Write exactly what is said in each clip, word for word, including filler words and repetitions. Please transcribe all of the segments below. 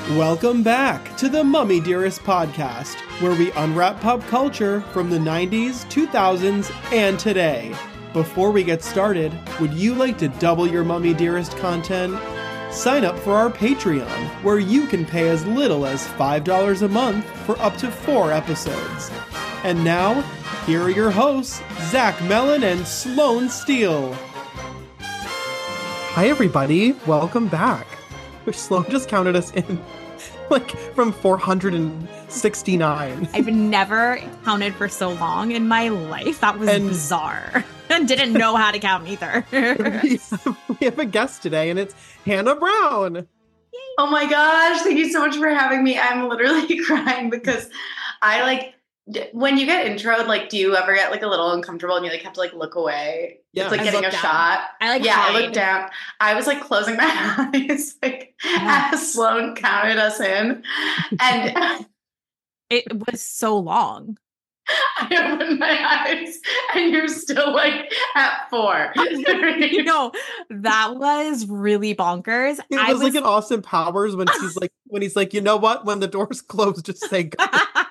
Welcome back to the Mummy Dearest podcast, where we unwrap pop culture from the nineties, two thousands, and today. Before we get started, would you like to double your Mummy Dearest content? Sign up for our Patreon, where you can pay as little as five dollars a month for up to four episodes. And now, here are your hosts, Zach Mellon and Sloane Steele. Hi everybody, welcome back. Sloane just counted us in, like, from four hundred sixty-nine. I've never counted for so long in my life. That was and, bizarre. And didn't know how to count either. we, have, we have a guest today, and it's Hannah Brown. Yay. Oh my gosh, thank you so much for having me. I'm literally crying because I, like, when you get introed, like, do you ever get, like, a little uncomfortable and you, like, have to, like, look away? Yeah. It's like I getting a down. shot. I, like, Yeah, hide. I looked down. I was, like, closing my eyes, like, yeah. as Sloane counted us in. And it was so long. I opened my eyes, and you're still, like, at four. You know, that was really bonkers. It I was, was like in Austin Powers when he's like, when he's like, you know what? When the doors close, just say go.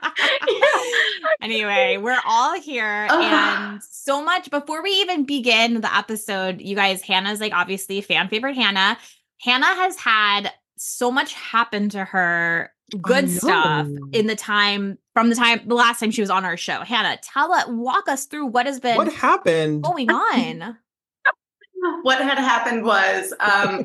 Anyway, we're all here, uh-huh. and so much before we even begin the episode, you guys, Hannah's, like, obviously fan favorite Hannah. Hannah has had so much happen to her, good stuff in the time from the time the last time she was on our show. Hannah, tell us, walk us through what has been what happened going on. What had happened was um,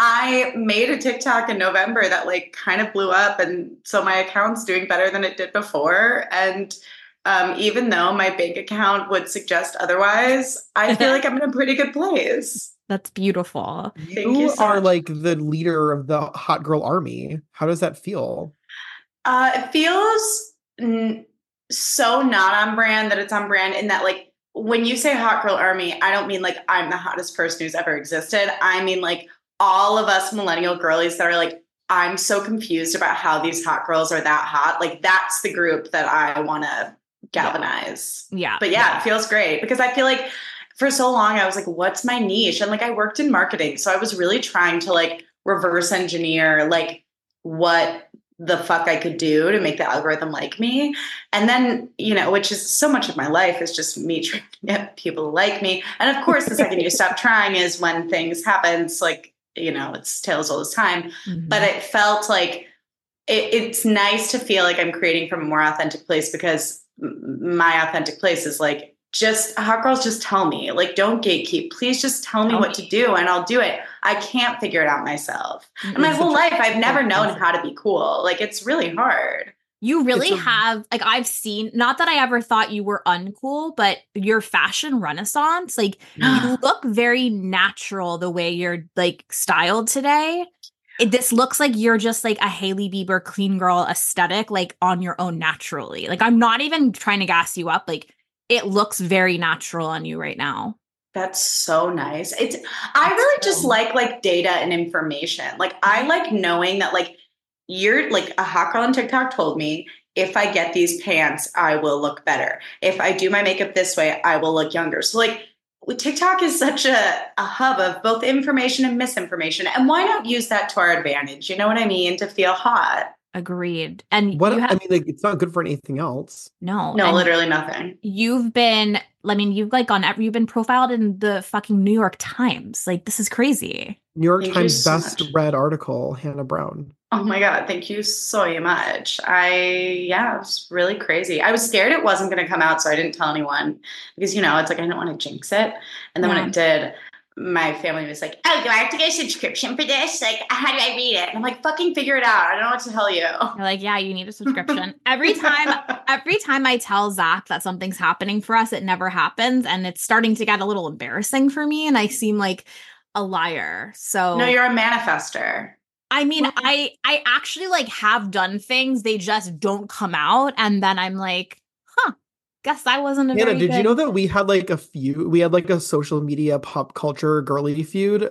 I made a TikTok in November that, like, kind of blew up. And so my account's doing better than it did before. And um, even though my bank account would suggest otherwise, I feel like I'm in a pretty good place. That's beautiful. You, Thank you so are much. Like the leader of the hot girl army. How does that feel? Uh, it feels n- so not on brand that it's on brand in that, like, when you say hot girl army, I don't mean like I'm the hottest person who's ever existed. I mean, like, all of us millennial girlies that are like, I'm so confused about how these hot girls are that hot. Like, that's the group that I want to galvanize. Yeah. yeah. But yeah, yeah, it feels great because I feel like for so long I was like, what's my niche? And, like, I worked in marketing. So I was really trying to, like, reverse engineer, like, what the fuck I could do to make the algorithm like me. And then, you know, which is so much of my life is just me trying to get people to like me. And of course, the second you stop trying is when things happen. It's like, you know, it's tales all this time. Mm-hmm. But it felt like it, it's nice to feel like I'm creating from a more authentic place because m- my authentic place is like, just hot girls, just tell me, like, don't gatekeep. Please just tell me tell what me. to do and I'll do it. I can't figure it out myself. Mm-hmm. And my whole life, I've never known how to be cool. Like, it's really hard. You really a- have, like, I've seen, not that I ever thought you were uncool, but your fashion renaissance, like, you look very natural the way you're, like, styled today. It, this looks like you're just, like, a Hailey Bieber clean girl aesthetic, like, on your own naturally. Like, I'm not even trying to gas you up. Like, it looks very natural on you right now. That's so nice. It's, I That's really cool. just like, like, data and information. Like, I like knowing that, like, you're, like, a hot girl on TikTok told me, if I get these pants, I will look better. If I do my makeup this way, I will look younger. So, like, TikTok is such a, a hub of both information and misinformation. And why not use that to our advantage? You know what I mean? To feel hot. Agreed. And what you have, I mean, like, it's not good for anything else. No, no, and literally nothing. You've been, I mean, you've like gone, you've been profiled in the fucking New York Times. Like, this is crazy. New York Thank Times so best much. read article, Hannah Brown. Oh my God, thank you so much. I, yeah, it was really crazy. I was scared it wasn't going to come out, so I didn't tell anyone because, you know, it's like, I didn't want to jinx it. And then yeah. when it did, my family was like, oh, do I have to get a subscription for this? Like, how do I read it? And I'm like, fucking figure it out. I don't know what to tell you. You're like, yeah, you need a subscription. every time, every time I tell Zach that something's happening for us, it never happens. And it's starting to get a little embarrassing for me. And I seem like a liar. So no, you're a manifester. I mean, I, I actually like have done things. They just don't come out. And then I'm like, huh. Guess I wasn't a Hannah, very did good... you know that we had like a feud? We had like a social media pop culture girly feud.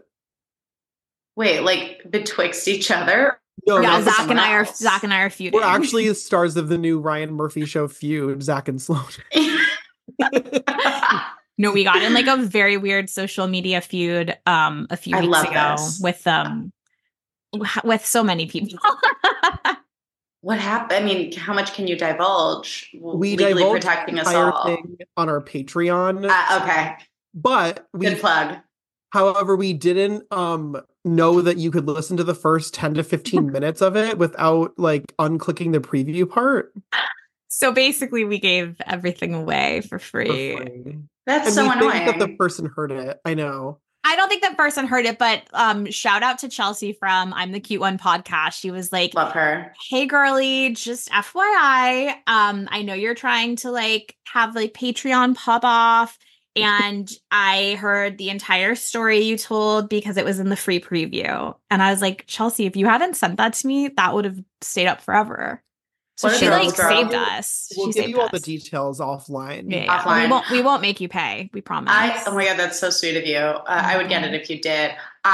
Wait, like betwixt each other? No, yeah, no, Zach and I are else. Zach and I are feuding. We're actually the stars of the new Ryan Murphy show feud, Zach and Sloane. No, we got in like a very weird social media feud um a few I weeks love ago this. with um with so many people. What happened? I mean, how much can you divulge? We Legally divulged protecting the us entire all. thing on our Patreon. Uh, okay. But we, Good plug. However, we didn't um know that you could listen to the first ten to fifteen minutes of it without like unclicking the preview part. So basically, we gave everything away for For free. free. That's And so we annoying. think that the person heard it. I know. I don't think that person heard it, but um, shout out to Chelsea from I'm the Cute One podcast. She was like, Love her. Hey girly, just F Y I, um, I know you're trying to like have like Patreon pop off. And I heard the entire story you told because it was in the free preview. And I was like, Chelsea, if you hadn't sent that to me, that would have stayed up forever. So What a she girl, like girl. saved us. We'll she give saved you all us. the details offline. Yeah, yeah. Offline. We won't. We won't make you pay. We promise. I oh my god, that's so sweet of you. Uh, I would get it if you did.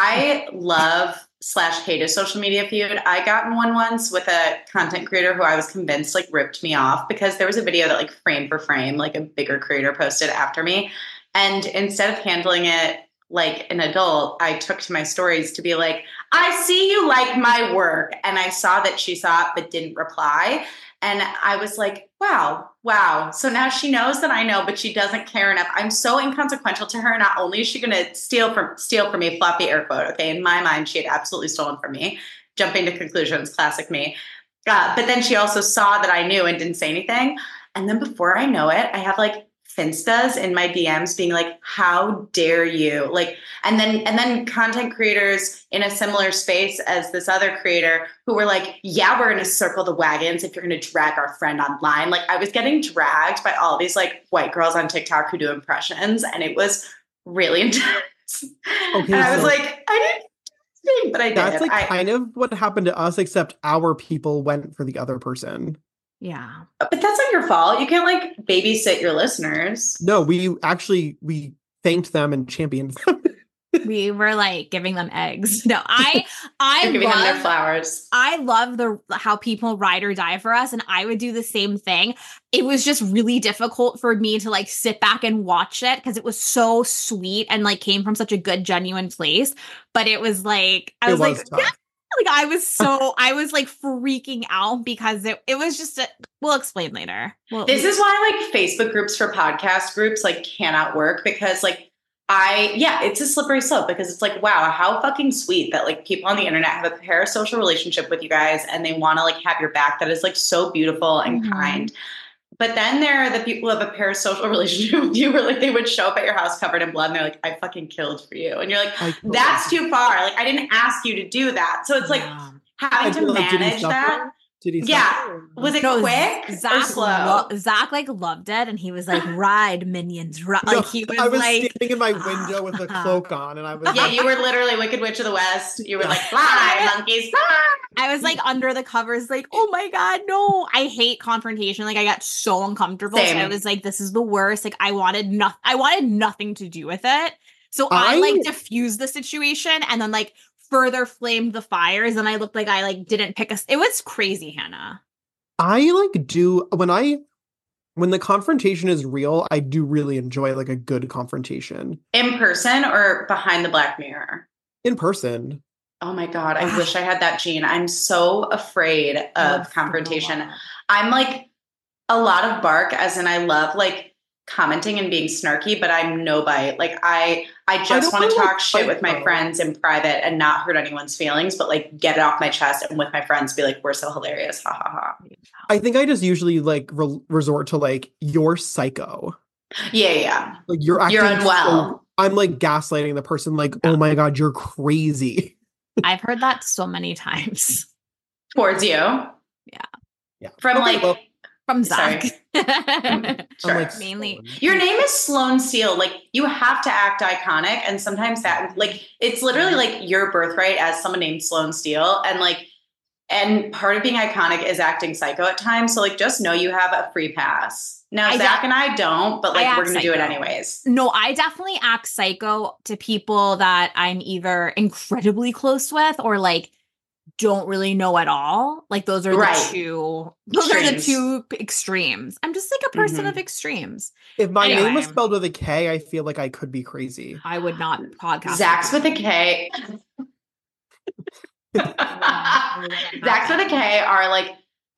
I love slash hate a social media feud. I got in one once with a content creator who I was convinced like ripped me off because there was a video that like frame for frame like a bigger creator posted after me, and instead of handling it like an adult, I took to my stories to be like, I see you like my work, and I saw that she saw it but didn't reply. And I was like, wow, wow. So now she knows that I know, but she doesn't care enough. I'm so inconsequential to her. Not only is she going to steal from steal from me, floppy air quote. Okay. In my mind, she had absolutely stolen from me. Jumping to conclusions, classic me. Uh, but then she also saw that I knew and didn't say anything. And then before I know it, I have like Finstas in my D Ms being like, how dare you? Like, and then, and then content creators in a similar space as this other creator who were like, yeah, we're going to circle the wagons if you're going to drag our friend online. Like I was getting dragged by all these like white girls on TikTok who do impressions. And it was really intense. Okay, and I was so like, I didn't do anything, but I did. That's like I, kind of what happened to us, except our people went for the other person. Yeah. but that's not your fault. You can't like babysit your listeners. No, we actually we thanked them and championed them. We were like giving them eggs. No, I I You're giving love, them their flowers. I love the how people ride or die for us, and I would do the same thing. It was just really difficult for me to like sit back and watch it because it was so sweet and like came from such a good, genuine place. But it was like I It was, was like, tough. yeah. Like I was so I was like freaking out because it, it was just a, we'll explain later. Well, This is why like Facebook groups for podcast groups like cannot work because like I yeah, it's a slippery slope because it's like, wow, how fucking sweet that like people on the internet have a parasocial relationship with you guys and they want to like have your back. That is like so beautiful and Mhm. kind. But then there are the people who have a parasocial relationship with you where like they would show up at your house covered in blood and they're like, I fucking killed for you. And you're like, I feel that's like- too far. Like I didn't ask you to do that. So it's like Yeah. I having to feel like, did he manage suffer? that. Did he Yeah. suffer? Was it No, quick or Zach, slow? lo- Zach like loved it, and he was like, "Ride minions, ride!" No, Like he was, I was like, standing in my window with a cloak on, and I was Yeah, like, you were literally Wicked Witch of the West. You were Yeah. like, fly, monkeys, fly. I was like under the covers, like, "Oh my god, no!" I hate confrontation. Like I got so uncomfortable. So I Same. was like, "This is the worst." Like I wanted nothing. I wanted nothing to do with it. So I, I- like diffused the situation and then like further flamed the fires, and I looked like I like didn't pick a. It was crazy, Hannah. I like do when I when the confrontation is real, I do really enjoy like a good confrontation In person or behind the black mirror? in person. Oh my God, I wish I had that gene. I'm so afraid of confrontation. I'm like a lot of bark, as in I love like commenting and being snarky, but I'm no bite. Like I, I just don't want to feel talk like shit with my psycho. friends in private and not hurt anyone's feelings, but like get it off my chest and with my friends be like, we're so hilarious. Ha ha ha. I think I just usually like re- resort to like you're psycho. Yeah, yeah. Like you're acting You're unwell. so- I'm like gaslighting the person. Like, oh my god, you're crazy. I've heard that so many times Towards you. Yeah. Yeah. From Okay, like, well, from Sorry. Zach. I'm sure. like Mainly- Sloan. Your name is Sloan Steele. Like you have to act iconic. And sometimes that like, it's literally like your birthright as someone named Sloan Steele. And like, and part of being iconic is acting psycho at times. So like, just know you have a free pass. Now, I Zach de- and I don't, but I like, act we're going to do it psycho. anyways. No, I definitely act psycho to people that I'm either incredibly close with or like don't really know at all. Like those are Right. the two those are the Extremes. two p- extremes. I'm just like a person Mhm. of extremes. If my name was Anyway. spelled with a K, I feel like I could be crazy. I would not podcast. Zach's with a K. Zach's with a K are like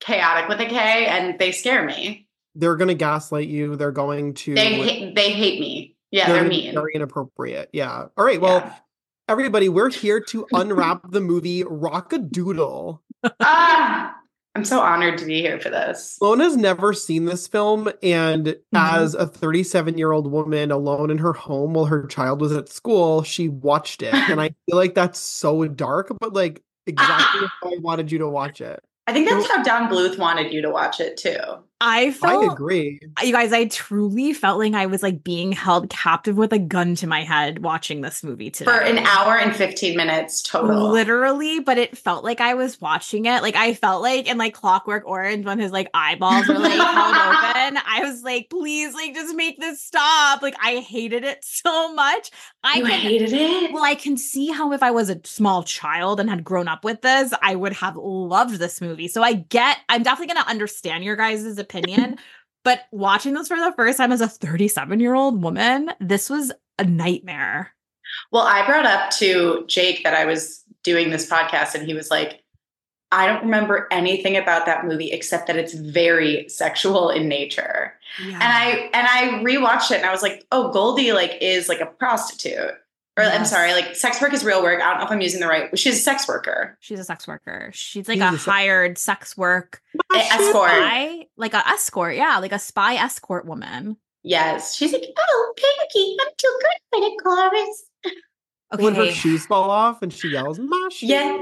chaotic with a K, and they scare me. They're going to gaslight you. They're going to. They ha- they hate me. Yeah, they're they're gonna be mean. very inappropriate. Yeah. All right. Well, Yeah. everybody, we're here to unwrap the movie Rock-a-Doodle. Ah, I'm so honored to be here for this. Sloan has never seen this film, and Mm-hmm. as a thirty-seven-year-old woman alone in her home while her child was at school, she watched it. And I feel like that's so dark, but like exactly how I wanted you to watch it. I think that's how Don Bluth wanted you to watch it too. I felt, I agree. You guys, I truly felt like I was like being held captive with a gun to my head watching this movie today. For an hour and fifteen minutes total. Literally, but it felt like I was watching it. Like I felt like in like Clockwork Orange when his like eyeballs were like held open. I was like, please, like just make this stop. Like I hated it so much. I You can, hated it? Well, I can see how if I was a small child and had grown up with this, I would have loved this movie. So I get, I'm definitely going to understand your guys' opinion. But watching this for the first time as a thirty-seven-year-old woman, this was a nightmare. Well, I brought up to Jake that I was doing this podcast, and he was like, I don't remember anything about that movie except that it's very sexual in nature. Yeah. And I and I rewatched it, and I was like, oh, Goldie like is like a prostitute. Or I'm Yes. sorry, like sex work is real work. I don't know if I'm using the right. She's a sex worker. She's a sex worker. She's like She's a, a se- hired sex work A- escort. spy, like a escort. Yeah, like a spy escort woman. Yes. She's like, oh, Pinky, I'm too good for the chorus. Okay. When her shoes fall off and she yells, "My shoes." Yeah.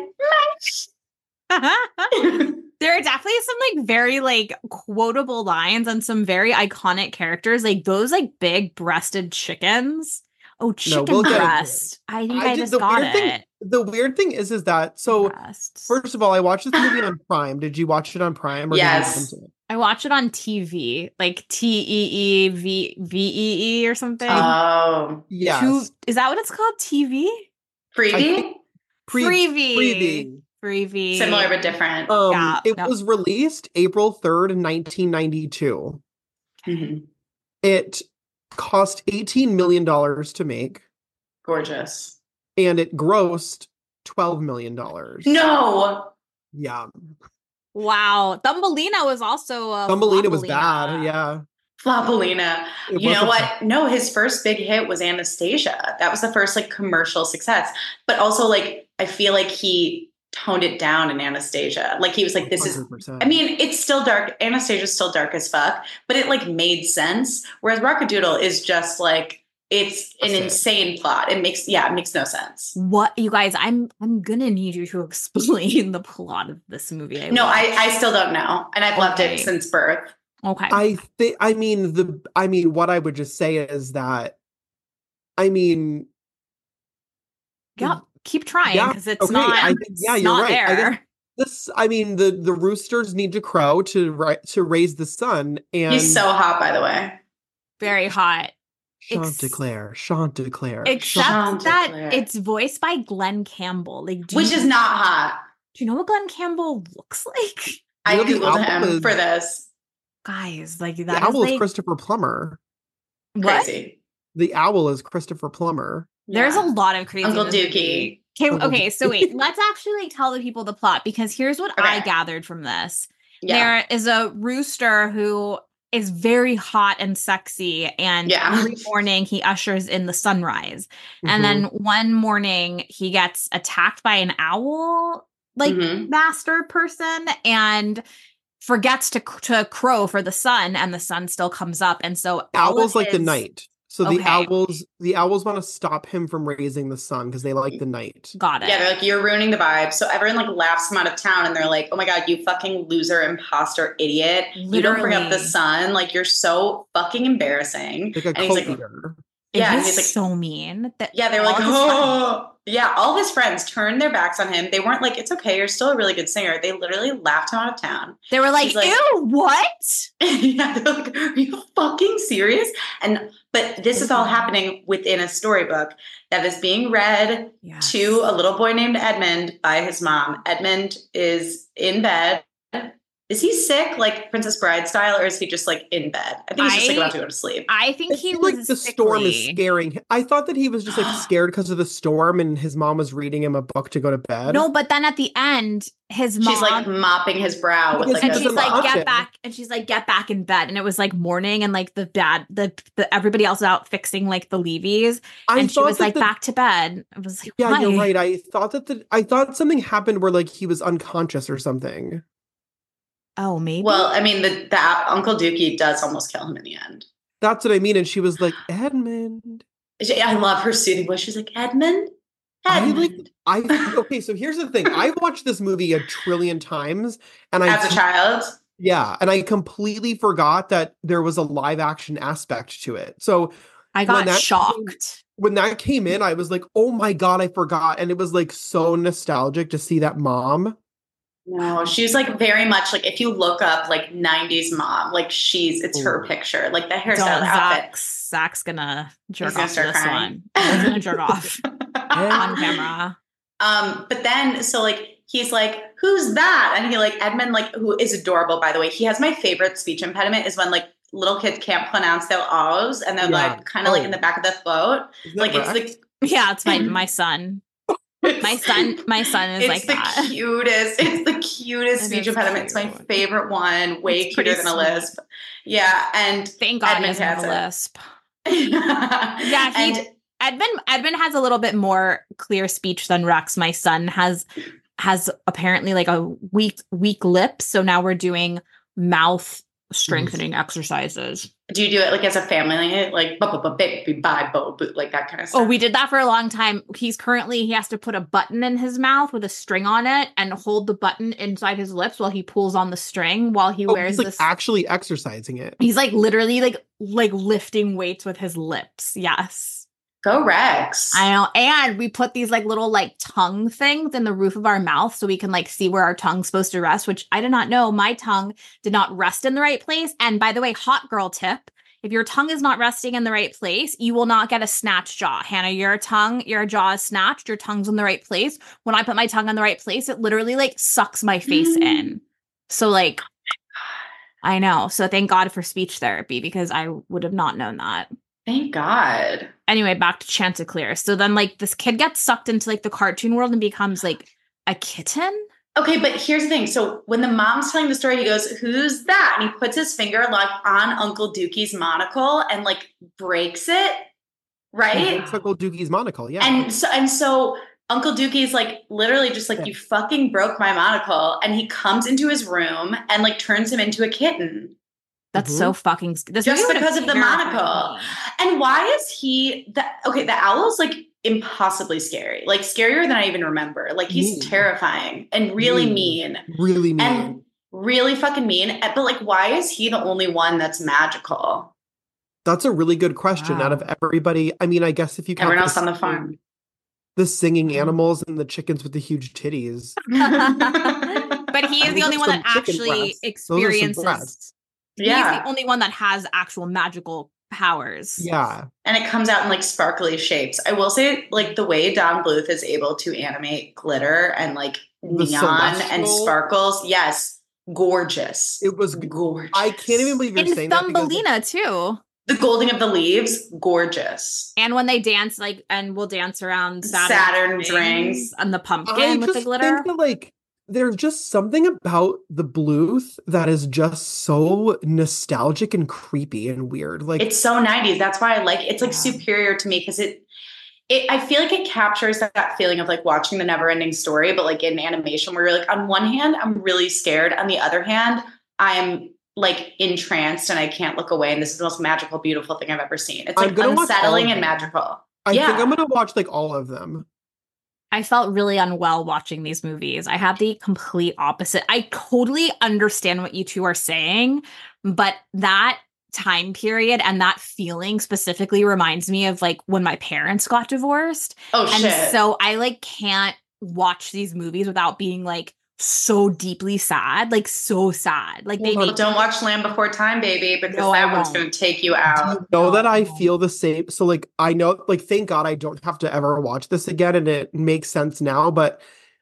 There are definitely some like very like quotable lines and some very iconic characters, like those like big breasted chickens. Oh, chicken we'll get into breast. I think I, did- just the got weird it. thing- the weird thing is, is that so. Breasts. First of all, I watched this movie on Prime. Did you watch it on Prime? Or did you Yes. rent it? I watch it on T V, like T E E V V E E or something. Oh. Yes. Two- is that what it's called? T V? Freebie? think- Pre- Freebie. Freebie. Freebie. Similar but different. Um, Yeah, it no. was released April third, nineteen ninety-two. Mhm. It cost eighteen million dollars to make, Gorgeous. and it grossed twelve million dollars. No. Yeah. Wow. Thumbelina was also a Thumbelina was Flopelina. bad. Yeah. Flopelina. It You know wasn't- what? No, his first big hit was Anastasia. That was the first like commercial success. But also like I feel like he toned it down in Anastasia. Like he was like, this is one hundred percent. I mean, it's still dark. Anastasia's still dark as fuck, but it like made sense. Whereas Rock-a-Doodle is just like it's an That's it. insane plot. It makes yeah, it makes no sense. What you guys? I'm I'm gonna need you to explain the plot of this movie. No, I, watched. I still don't know. And I've loved Okay. it since birth. okay. I think. I mean the. I mean what I would just say is that. I mean. yeah, keep trying Yeah, because it's okay, not. I think- it's yeah, you're not right. I there. guess- This. I mean the the roosters need to crow to ri- to raise the sun, and He's so hot, by the way. Very hot. ex- Chanticleer, Chanticleer. Except Chanticleer. that it's voiced by Glenn Campbell. Like, do Which you, is not hot. Do you know what Glenn Campbell looks like? I You know, the Googled album him is- for this. Guys, like The that is owl is like Christopher Plummer. what? Crazy. The owl is Christopher Plummer. There's Yeah. a lot of crazy. Uncle in this Dookie. movie. Okay, Uncle okay, so wait, let's actually like tell the people the plot because here's what I Okay. gathered from this. Yeah. There is a rooster who is very hot and sexy, and Yeah. every morning he ushers in the sunrise. Mhm. And then one morning he gets attacked by an owl, like Mhm. master person, and forgets to to crow for the sun, and the sun still comes up. And so all owls of like the his- night. So the Okay. owls, the owls want to stop him from raising the sun because they like the night. Got it. Yeah, they're like, you're ruining the vibe. So everyone like laughs him out of town and they're like, oh my God, you fucking loser, imposter, idiot. You don't bring up the Literally. sun. Like you're so fucking embarrassing. Like a And he's cult like, leader. yeah, It and is he's like, so mean. That yeah, they were all like, of his friends- oh, yeah. All his friends turned their backs on him. They weren't like, it's okay, you're still a really good singer. They literally laughed him out of town. They were like, She's like- ew, what? Yeah, they're like, are you fucking serious? And but this is all happening within a storybook that is being read Yes. to a little boy named Edmund by his mom. Edmund is in bed Is he sick, like Princess Bride style, or is he just like in bed? I think he's just like I- about to go to sleep. I think I he feel was like the storm is sickly. scaring him. I thought that he was just like scared because of the storm and his mom was reading him a book to go to bed. No, but then at the end, his mom She's like mopping his brow with Because like he and a she's doesn't like, watch get it. back, and she's like, get back in bed. And it was like morning, and like the dad, the, the everybody else was out fixing like the leavies, I and she thought was that like, the- back to bed. I was like, Yeah, why? you're right. I thought that the I thought something happened where like he was unconscious or something. Oh, maybe. Well, I mean, the, the Uncle Dookie does almost kill him in the end. That's what I mean. And she was like, Edmund. She- I love her soothing voice. She's like, Edmund? I Edmund. like I okay, so here's the thing. I've watched this movie a trillion times and I As a child. yeah, and I completely forgot that there was a live action aspect to it. So I when got that shocked. when that came in, I was like, oh my God, I forgot. And it was like so nostalgic to see that mom. No, she's like very much like if you look up like nineties mom, like she's it's her Ooh. picture, like the Don't, hairstyle, the outfit. Zach, Zach's gonna jerk gonna off to start this crying. one. He's gonna jerk off on camera. Um, but then so like he's like, who's that? And he like Edmund, like who is adorable, by the way. He has my favorite speech impediment is when like little kids can't pronounce their O's and they're Yeah. like kind of Oh. like in the back of the throat. Isn't that Like it's Rex? the Yeah, it's my my son. My son, my son is it's like the that. cutest. It's the cutest It speech is impediment. It's my cute. favorite one. Way It's pretty cuter than a sweet. lisp. Yeah, and Thank God he Edmund doesn't have a has it. lisp. yeah, Yeah, he and Edmund Edmund has a little bit more clear speech than Rex. My son has has apparently like a weak weak lip, so now we're doing mouth strengthening exercises. do you do it like as a family, like ba ba ba baby bye bo boot, like that kind of stuff? Oh, we did that for a long time. He's currently he has to put a button in his mouth with a string on it and hold the button inside his lips while he pulls on the string while he Oh, wears he's like this. actually exercising it. He's like literally like like lifting weights with his lips. Yes. Go Rex. I know. And we put these like little like tongue things in the roof of our mouth so we can like see where our tongue's supposed to rest, which I did not know. My tongue did not rest in the right place. And by the way, hot girl tip, if your tongue is not resting in the right place, you will not get a snatched jaw. Hannah, your tongue, your jaw is snatched, your tongue's in the right place. When I put my tongue in the right place, it literally like sucks my face Mm. in. So like, I know. So thank God for speech therapy because I would have not known that. Thank God. Anyway, back to Chanticleer. So then like this kid gets sucked into like the cartoon world and becomes like a kitten. Okay, but here's the thing. So when the mom's telling the story, he goes, who's that? And he puts his finger like on Uncle Dookie's monocle and like breaks it. Right? It's Uncle Dookie's monocle, yeah. And so and so Uncle Dookie's like literally just like, Yeah. you fucking broke my monocle. And he comes into his room and like turns him into a kitten. That's Mhm. so fucking sc- this Just movie would've because of the terrified monocle. me. And why is he the okay, the owl's like impossibly scary. Like scarier than I even remember. Like he's Mean. terrifying and really Mean. mean. Really mean. And really fucking mean. But like, why is he the only one that's magical? That's a really good question. Wow. Out of everybody, I mean, I guess if you count Everyone else on the singing- farm. the singing animals and the chickens with the huge titties. But he is the Those only are one that some chicken actually breasts. Those are some experiences. breasts. He's Yeah. the only one that has actual magical powers. Yeah. And it comes out in like sparkly shapes. I will say, like, the way Don Bluth is able to animate glitter and like The neon and celestial- sparkles. Yes. Gorgeous. It was gorgeous. I can't even believe you're In saying that because Thumbelina too. The golding of the leaves, gorgeous. And when they dance, like, and we'll dance around Saturn Saturn's rings. and the I pumpkin with just the glitter. think that like there's just something about the Bluth that is just so nostalgic and creepy and weird. Like It's so nineties. That's why I like it's like Yeah. superior to me because it it I feel like it captures that, that feeling of like watching the never ending story, but like in animation where you're like, on one hand, I'm really scared. On the other hand, I'm like entranced and I can't look away. And this is the most magical, beautiful thing I've ever seen. It's I'm like gonna watch all unsettling of and them. magical. I yeah. think I'm gonna watch like all of them. I felt really unwell watching these movies. I had the complete opposite. I totally understand what you two are saying, but that time period and that feeling specifically reminds me of like when my parents got divorced. Oh And shit. so I like can't watch these movies without being like so deeply sad, like so sad. Like they Well, make don't watch Land Before Time, baby, because No, I that one's won't. gonna take you Do out. you know that I No. feel the same? So like I know, like thank God I don't have to ever watch this again, and it makes sense now. But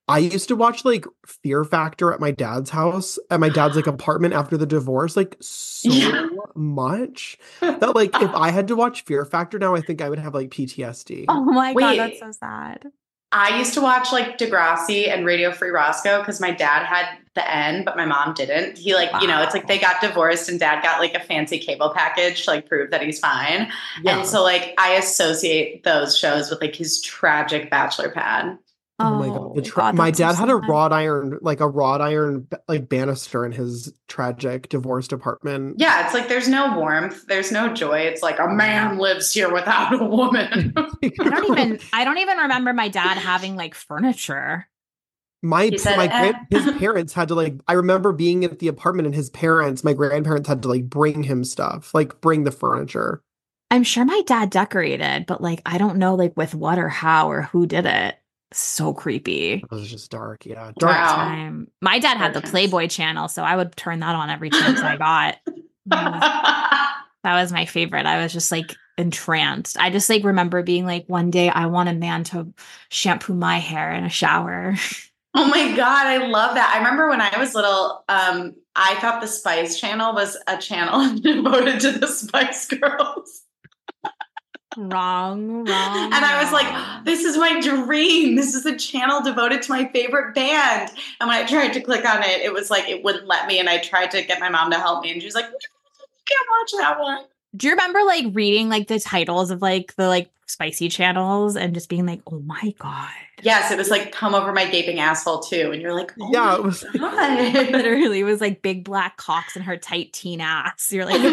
I used to watch like Fear Factor at my dad's house, at my dad's like apartment after the divorce, like so Yeah. much that like if I had to watch Fear Factor now, I think I would have like P T S D. Oh my Wait. God, that's so sad. I used to watch like Degrassi and Radio Free Roscoe because my dad had the end, but my mom didn't. He like, you know, it's like they got divorced and dad got like a fancy cable package to like prove that he's fine. Yeah. And so like I associate those shows with like his tragic bachelor pad. Oh my God. The tra- God, my that's so dad had a sad. wrought iron, like a wrought iron like banister in his tragic divorced apartment. Yeah, it's like there's no warmth, there's no joy. It's like a man lives here without a woman. I don't even I don't even remember my dad having like furniture. My He said, my eh. grand, his parents had to like I remember being at the apartment and his parents, my grandparents had to like bring him stuff, like bring the furniture. I'm sure my dad decorated, but like I don't know like with what or how or who did it. So creepy. It was just dark, yeah. Dark Wow. Time. My dad had the Dark Playboy channel, so I would turn that on every chance I got. That was my favorite. I was just like entranced. I just like remember being like, one day I want a man to shampoo my hair in a shower. Oh my God, I love that. I remember when I was little, um, I thought the Spice Channel was a channel devoted to the Spice Girls. Wrong, wrong. And I was wrong. like, this is my dream. This is a channel devoted to my favorite band. And when I tried to click on it, it was like, it wouldn't let me. And I tried to get my mom to help me. And she was like, no, you can't watch that one. Do you remember like reading like the titles of like the like spicy channels and just being like, oh my God. Yes, it was like, come over my gaping asshole too. And you're like, oh Yeah, my it was God. Literally, it was like big black cocks and her tight teen ass. You're like,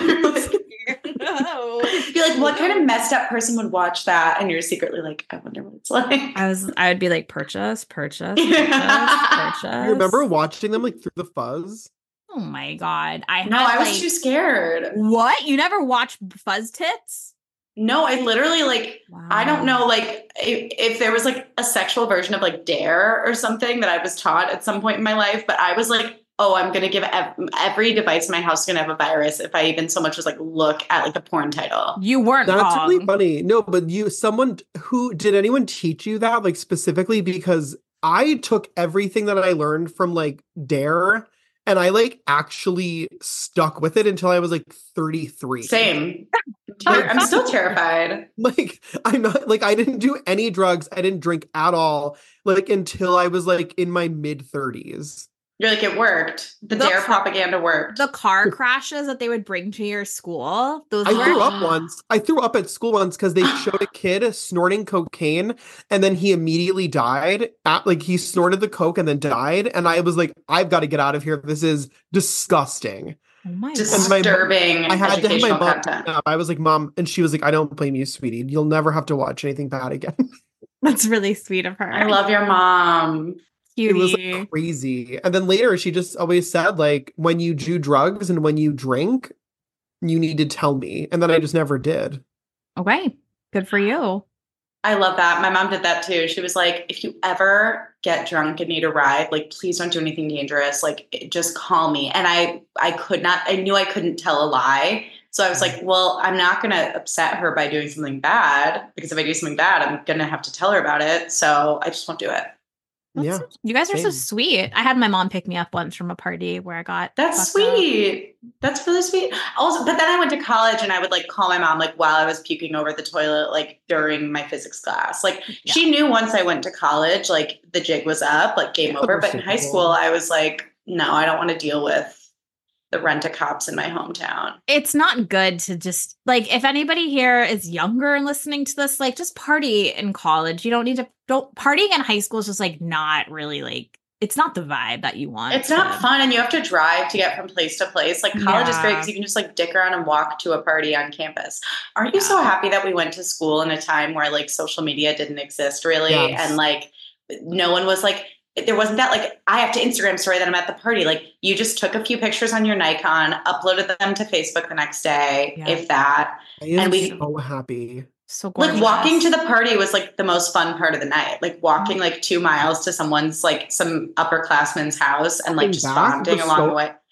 no. You're like, what kind of messed up person would watch that? And you're secretly like, I wonder what it's like. I was, I would be like, purchase, purchase, purchase, purchase. you remember watching them like through the fuzz? Oh my God. I had, No, I was like- too scared. What? You never watched Fuzz Tits? No, I literally like, Wow. I don't know, like if, if there was like a sexual version of like Dare or something that I was taught at some point in my life, but I was like, oh, I'm going to give ev- every device in my house going to have a virus if I even so much as like look at like the porn title. You weren't That's wrong. really funny. No, but you, someone who, did anyone teach you that like specifically? Because I took everything that I learned from like Dare and I like actually stuck with it until I was like thirty-three. Same. Ter- I'm still terrified. Like, I'm not like, I didn't do any drugs. I didn't drink at all, like until I was like in my mid thirties. You're like, it worked. The, The Dare car- propaganda worked. The car crashes that they would bring to your school. Those I were threw up once. I threw up at school once because they showed a kid snorting cocaine and then he immediately died. At, like he snorted the coke and then died. And I was like, I've got to get out of here. This is disgusting. Oh my God. Disturbing I had to have my educational mom. content. Up. I was like, Mom, and she was like, I don't blame you, sweetie. You'll never have to watch anything bad again. That's really sweet of her. I love your mom. Cutie. It was like crazy. And then later she just always said, like, when you do drugs and when you drink, you need to tell me. And then I just never did. Okay. Good for you. I love that. My mom did that too. She was like, if you ever get drunk and need a ride, like, please don't do anything dangerous. Like, it- just call me. And I, I could not, I knew I couldn't tell a lie. So I was like, well, I'm not going to upset her by doing something bad, because if I do something bad, I'm going to have to tell her about it. So I just won't do it. Yeah. You guys are so Same. sweet. I had my mom pick me up once from a party where I got That's fucked up. sweet. That's really sweet. Also, but then I went to college and I would like call my mom like while I was puking over the toilet, like during my physics class. Like Yeah. she knew once I went to college, like the jig was up, like game over. But in high Understandable. school, I was like, no, I don't want to deal with the rent-a-cops in my hometown. It's not good to just like, if anybody here is younger and listening to this, like just party in college. You don't need to don't partying in high school is just like not really like, it's not the vibe that you want. It's not to- fun, and you have to drive to get from place to place. Like college is great Yeah. because you can just like dick around and walk to a party on campus. Aren't you so Yeah. happy that we went to school in a time where like social media didn't exist really, Yes. and like no one was like, there wasn't that like, I have to Instagram story that I'm at the party. Like you just took a few pictures on your Nikon, uploaded them to Facebook the next day, Yeah. if that. I am And we- so happy. So gorgeous. Like walking to the party was like the most fun part of the night. Like walking like two miles to someone's like some upperclassman's house and like Coming just back bonding was along so- the way.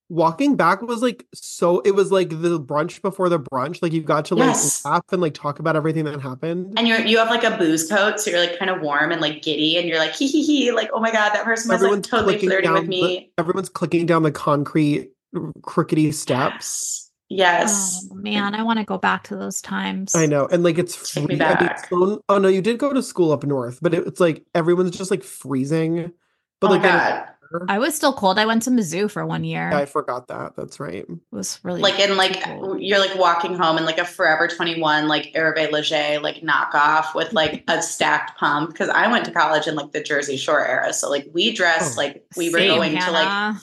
walking back was like so it was like the brunch before the brunch. Like you got to like Yes. laugh and like talk about everything that happened. And you're you have like a booze coat, so you're like kind of warm and like giddy, and you're like hee hee hee, like oh my god, that person was Everyone's like totally clicking flirting down with me. The, everyone's clicking down the concrete crickety steps. Yes. Oh man, I want to go back to those times. I know. And like it's Take me free- I mean, back. so- oh no, you did go to school up north, but it, it's like everyone's just like freezing. But Oh my like then- god. I was still cold. I went to Mizzou for one year. I forgot that. That's right. It was really Like in like cool. you're like walking home in like a Forever twenty-one like Hervé Leger like knockoff with like a stacked pump, because I went to college in like the Jersey Shore era, so like we dressed Oh, like we were Same, going to like Hannah.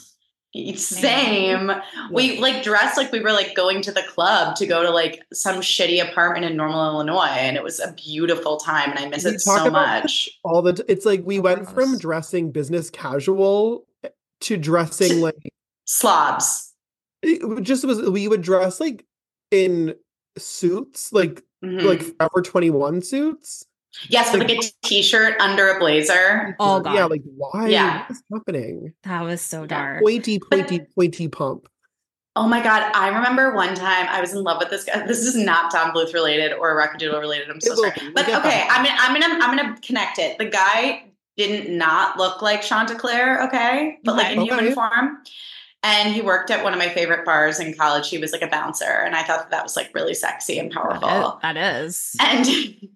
same. We like dressed like we were like going to the club to go to like some shitty apartment in Normal, Illinois, and it was a beautiful time, and I miss We it talk so about much. All the t- it's like we So went from gross. dressing business casual to dressing like Slobs. it just was we would dress like in suits, like Mhm. like Forever twenty-one suits. Yes, with like a t-shirt under a blazer. Oh, God. Yeah, like why? Yeah. What is happening? That was so dark. Pointy, pointy, pointy pump. Oh my God. I remember one time I was in love with this guy. This is not Tom Bluth related or Rockadoodle related. I'm so It will sorry. be. But We'll get okay, back. I'm gonna, I'm gonna, I'm gonna connect it. The guy didn't not look like Chanticleer, okay? But like in Okay. human form. And he worked at one of my favorite bars in college. He was like a bouncer. And I thought that, that was like really sexy and powerful. That is. And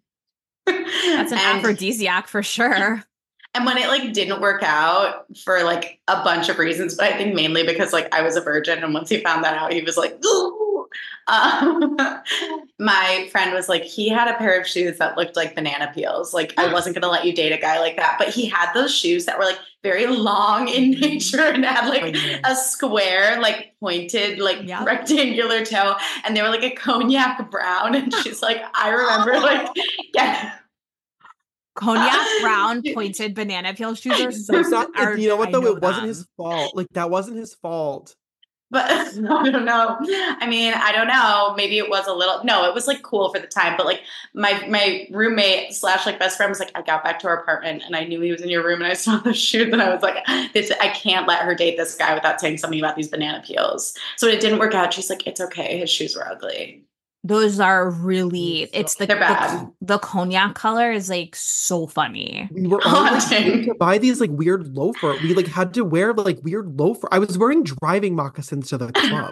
That's an and- aphrodisiac for sure. And when it like didn't work out for like a bunch of reasons, but I think mainly because like I was a virgin, and once he found that out, he was like, ooh. Um, my friend was like, he had a pair of shoes that looked like banana peels. Like I wasn't going to let you date a guy like that, but he had those shoes that were like very long in nature and had like a square, like pointed, like Yep. rectangular toe, and they were like a cognac brown. And she's like, I remember like, yeah. Cognac brown pointed banana peel shoes are so. It's not, are- you know what I though? know It wasn't them. his fault. Like that wasn't his fault. But I don't know. I mean, I don't know. Maybe it was a little. No, it was like cool for the time. But like my my roommate slash like best friend was like, I got back to our apartment and I knew he was in your room and I saw the shoes and I was like, this I can't let her date this guy without saying something about these banana peels. So when it didn't work out, she's like, it's okay. His shoes were ugly. Those are really. It's the They're the, bad. the cognac color is like so funny. We were all like, Haunting. having to buy these like weird loafer. We like had to wear like weird loafer. I was wearing driving moccasins to the club.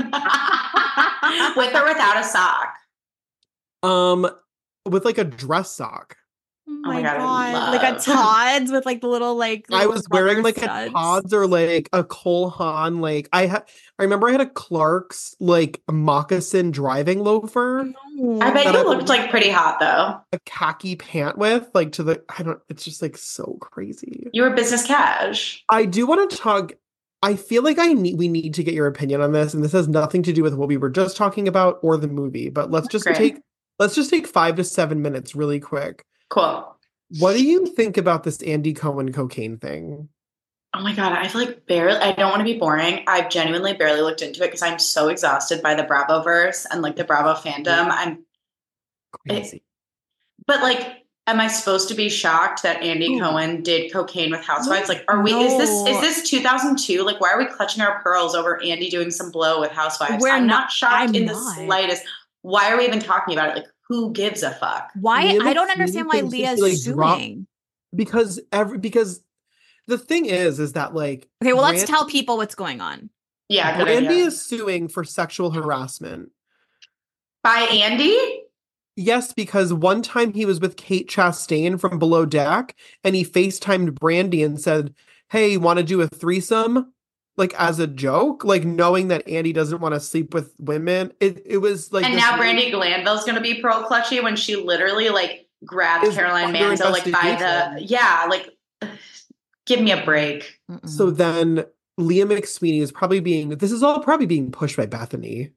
With or without a sock. Um, with like a dress sock. Oh my God, I like a love- Todd's with like the little like. I little was wearing rubber like studs. a Todd's or like a Cole Haan. Like I had, I remember I had a Clark's like moccasin driving loafer, No. I bet But you I- looked like pretty hot though. a khaki pant with like to the. I don't. It's just like so crazy. You were business cash. I do want to talk. I feel like I need we need to get your opinion on this, and this has nothing to do with what we were just talking about or the movie. But let's just Great. take let's just take five to seven minutes, really quick. Cool. What do you think about this Andy Cohen cocaine thing? Oh my God, I've like barely, I don't want to be boring. I've genuinely barely looked into it because I'm so exhausted by the Bravo verse and like the Bravo fandom. I'm, Crazy. but like, am I supposed to be shocked that Andy Ooh. Cohen did cocaine with housewives? Like, are we, is this, No. is this two thousand two? Like, why are we clutching our pearls over Andy doing some blow with housewives? We're I'm not, not- shocked I'm in the not. slightest. Why are we even talking about it? Like, who gives a fuck? Why? Leah I don't McSweeney understand why thinks Leah's she, like, dropped- suing. because every because the thing is is that like Okay, well, let's Brand- tell people what's going on. Yeah, good Brandy idea. is suing for sexual harassment. By Andy? Yes, because one time he was with Kate Chastain from Below Deck, and he FaceTimed Brandy and said, "Hey, want to do a threesome?" Like as a joke, like knowing that Andy doesn't want to sleep with women. It it was like And this now really- Brandy Glanville's going to be pro clutchy when she literally like grabbed Is Caroline under Manzo like by the investigation. yeah like give me a break. Mm-mm. So then Leah McSweeney is probably being this is all probably being pushed by Bethany.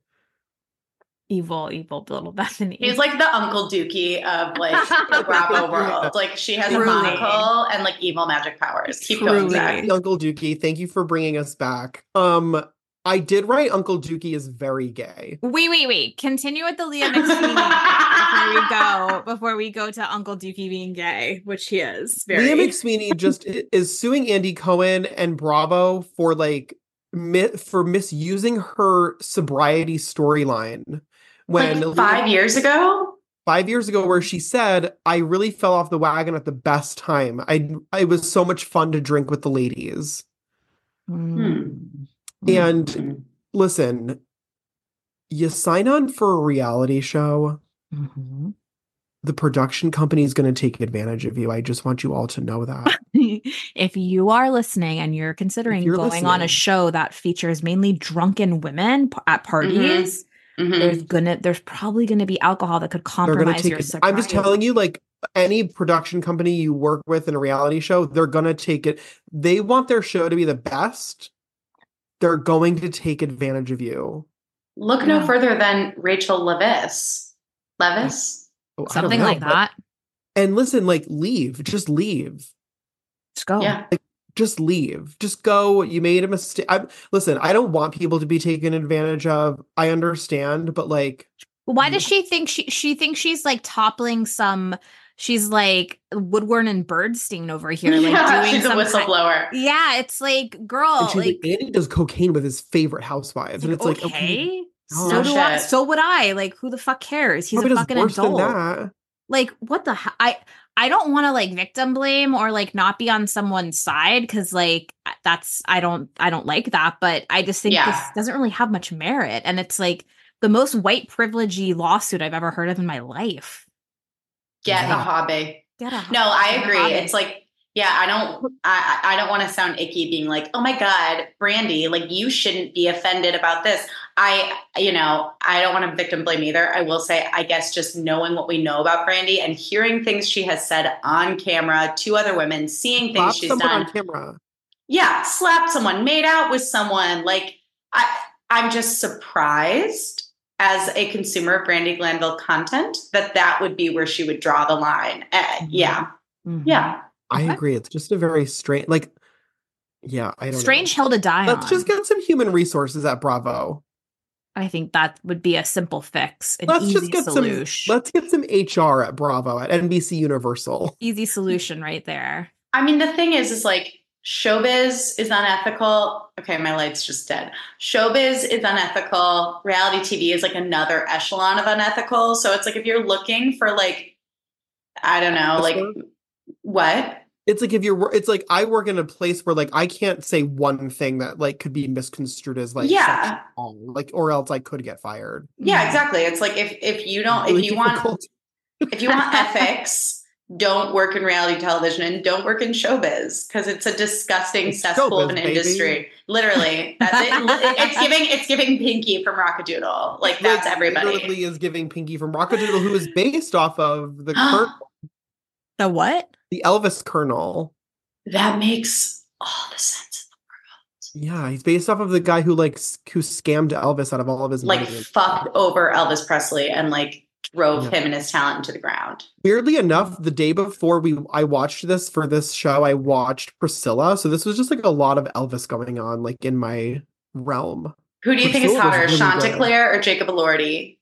evil, evil little Bethany. He's like the Uncle Dookie of like the Bravo world. Like she has Truly. a monocle and like evil magic powers. Keep going, Truly. Zach. Uncle Dookie, thank you for bringing us back. Um, I did write Uncle Dookie is very gay. Wait, wait, wait. Continue with the Leah McSweeney before we go. Before we go to Uncle Dookie being gay, which he is very. Leah McSweeney just i- is suing Andy Cohen and Bravo for like mi- for misusing her sobriety storyline when Like five years ago? five years ago, where she said, I really fell off the wagon at the best time. I it was so much fun to drink with the ladies. Hmm. And Hmm. listen, you sign on for a reality show, Mm-hmm. the production company is going to take advantage of you. I just want you all to know that. If you are listening and you're considering you're going on a listening. show that features mainly drunken women p- at parties, Mhm. there's gonna there's probably gonna be alcohol that could They're going to compromise take your it. I'm just sobriety. telling you, like, any production company you work with in a reality show, they're going to take it. They want their show to be the best. They're going to take advantage of you. Look Yeah. no further than Rachel Leviss. Leviss? Oh, I don't Something know, like but- that. And listen, like, leave. Just leave. Just go. Yeah. Just leave. Just go. You made a mistake. I, listen, I don't want people to be taken advantage of. I understand, but like, But why does she think she she thinks she's like toppling some? She's like Woodward and Birdstein over here, like Yeah, doing she's a some kind- whistleblower. yeah, it's like, girl, and she's like, like, Andy does cocaine with his favorite housewives, and it's like, okay, okay, so No do I. shit. So would I. Like, who the fuck cares? He's probably a does fucking worse adult. than that. Like, what the hell? I I don't want to like victim blame or like not be on someone's side because like that's I don't I don't like that, but I just think Yeah. this doesn't really have much merit, and it's like the most white privilegey lawsuit I've ever heard of in my life. Get Yeah. a hobby. Get a No, I get a agree. hobby. It's like, yeah, I don't I I I don't want to sound icky being like, oh my God, Brandy, like you shouldn't be offended about this. I, you know, I don't want to victim blame either. I will say, I guess just knowing what we know about Brandy and hearing things she has said on camera to other women, seeing things Slap she's someone done. on camera. Yeah, slapped someone, made out with someone. Like I I'm just surprised as a consumer of Brandy Glanville content that that would be where she would draw the line. Uh, yeah. Mhm. Yeah. I Okay. agree. It's just a very strange, like, yeah, I don't Strange know. hill to die Let's on. just get some human resources at Bravo. I think that would be a simple fix, an Let's easy just get solution. some. Let's get some H R at Bravo at N B C Universal. Easy solution right there. I mean, the thing is, is like showbiz is unethical. Okay, my light's just dead. Showbiz is unethical. Reality T V is like another echelon of unethical. So it's like if you're looking for like, I don't know, This like one? what? It's like if you're. wor- It's like I work in a place where like I can't say one thing that like could be misconstrued as like Yeah. sexual, like or else I could get fired. Yeah, exactly. It's like if if you don't, Really if you want, difficult. if you want ethics, don't work in reality television and don't work in showbiz because it's a disgusting It's cesspool of showbiz, an baby. industry. Literally, that's it. It's giving it's giving Pinky from Rockadoodle. Like that's Like, everybody. Literally is giving Pinky from Rockadoodle, who is based off of the Colonel, The what? the Elvis Colonel. That makes all the sense. Yeah, he's based off of the guy who like s- who scammed Elvis out of all of his Like money. fucked over Elvis Presley and like drove Yeah. him and his talent into the ground. Weirdly enough, the day before we I watched this for this show, I watched Priscilla. So this was just like a lot of Elvis going on, like in my realm. Who do you think is Priscilla was hotter, really Chanticleer or Jacob Elordi?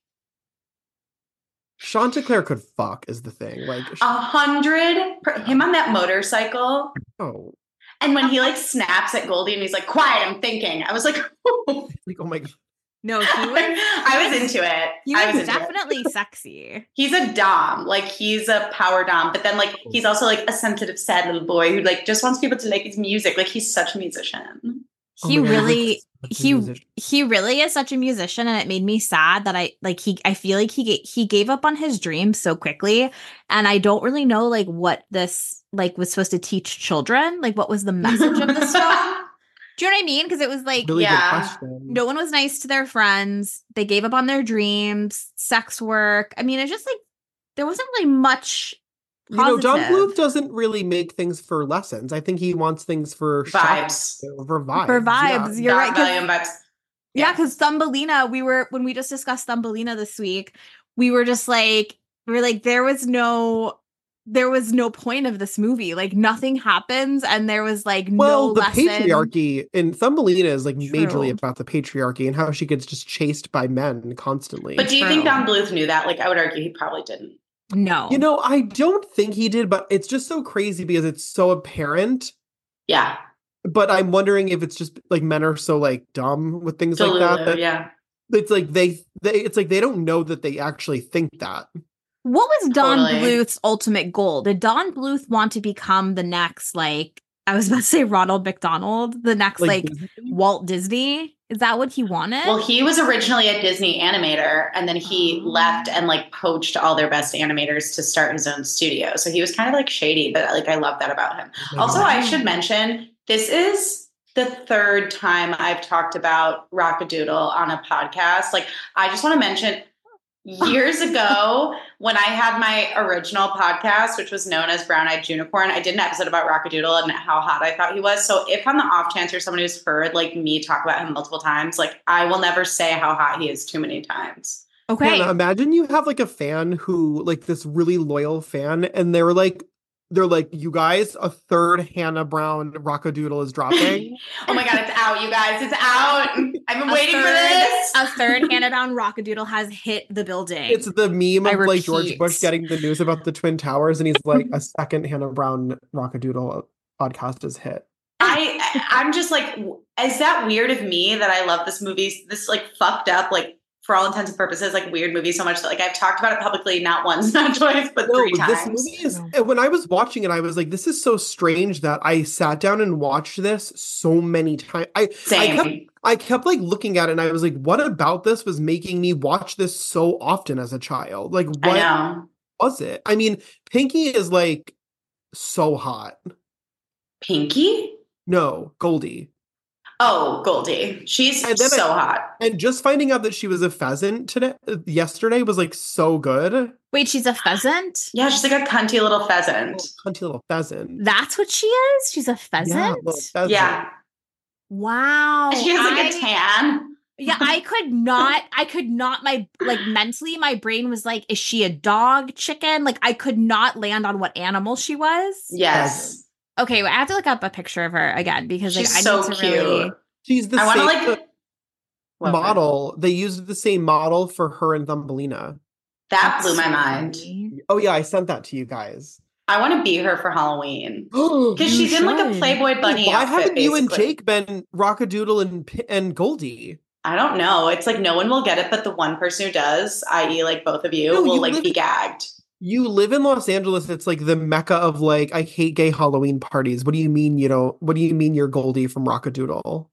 Chanticleer could fuck is the thing. Like, A hundred. per- Him on that motorcycle. oh, And when he like snaps at Goldie and he's like, quiet, I'm thinking. I was like, like oh my god. No, he was I was into it. he I was was into it. definitely sexy. He's a dom, like he's a power dom, but then like he's also like a sensitive, sad little boy who like just wants people to like his music. Like he's such a musician. Oh He my God, he's really such a he musician. he really is such a musician, and it made me sad that I like he I feel like he ga- he gave up on his dreams so quickly, and I don't really know like what this like was supposed to teach children. Like what was the message of this film? Do you know what I mean? Because it was like Really Yeah. good question. no one was nice to their friends. They gave up on their dreams, sex work. I mean, it's just like there wasn't really much. You know, Don positive. Bluth doesn't really make things for lessons. I think he wants things for shock- Vibes. for vibes. For yeah. vibes, you're Dog right. 'cause- value and vibes. Yeah, Yeah. because Thumbelina, we were when we just discussed Thumbelina this week, we were just like, we were like, there was no, there was no point of this movie. Like nothing happens, and there was like Well, no the lesson. patriarchy in Thumbelina is like majorly True. about the patriarchy and how she gets just chased by men constantly. But do you think True. Don Bluth knew that? Like I would argue he probably didn't. No, you know, I don't think he did, but it's just so crazy because it's so apparent. Yeah. but I'm wondering if it's just like men are so like dumb with things Delulu, like that. that yeah. It's like they, they, it's like they don't know that they actually think that. What was Don Totally. Bluth's ultimate goal? Did Don Bluth want to become the next, like, I was about to say Ronald McDonald, the next, Like like, Disney? Walt Disney? Is that what he wanted? Well, he was originally a Disney animator, and then he Oh. left and like poached all their best animators to start his own studio. So he was kind of like shady, but like I love that about him. Oh my Also, God. I should mention this is the third time I've talked about Rockadoodle on a podcast. Like, I just want to mention years ago when I had my original podcast, which was known as Brown Eyed Unicorn, I did an episode about Rockadoodle and how hot I thought he was. So if on the off chance you're someone who's heard like me talk about him multiple times, like I will never say how hot he is too many times. Okay. Hannah, imagine you have like a fan who like this really loyal fan, and they're like, they're like, you guys, a third Hannah Brown Rockadoodle is dropping. Oh my God, it's out, you guys. It's out. I've been A waiting for third- this. A third Hannah Brown Rockadoodle has hit the building. It's the meme I of like George repeat. Bush getting the news about the Twin Towers, and he's like, a second Hannah Brown Rockadoodle podcast is hit. I I'm just like, is that weird of me that I love this movie, this like fucked up, like for all intents and purposes, like weird movie so much that like I've talked about it publicly not once, not twice, but No, three this times. movie is. and When I was watching it, I was like, "This is so strange that I sat down and watched this so many times." I, I Same. kept, I kept like looking at it, and I was like, "What about this was making me watch this so often as a child? Like, I what know. was it?" I mean, Pinky is like so hot. Pinky? No, Goldie. Oh, Goldie. She's And then so I- hot. And just finding out that she was a pheasant today, yesterday, was like so good. Wait, she's a pheasant? Yeah, she's like a cunty little pheasant. Cunty little pheasant. That's what she is? She's a Yeah, pheasant? little pheasant. Yeah. Wow. And she has like I- a tan. Yeah, I could not, I could not, my, like, mentally, my brain was like, is she a dog, chicken? Like, I could not land on what animal she was. Yes. Okay, well, I have to look up a picture of her again because, like, She's I so need to cute. really. She's the I want to same like What- model. They used the same model for her and Thumbelina. That blew That's my so mind. funny. Oh yeah, I sent that to you guys. I want to be her for Halloween. Why Because You she's in like a should. Playboy bunny outfit, haven't you and basically. Jake been Rockadoodle and P- and Goldie? I don't know. It's like no one will get it, but the one person who does, that is like both of you, No, will you like live- be gagged. You live in Los Angeles. It's like the mecca of like, I hate gay Halloween parties. What do you mean you don't? What do you mean you're Goldie from Rockadoodle?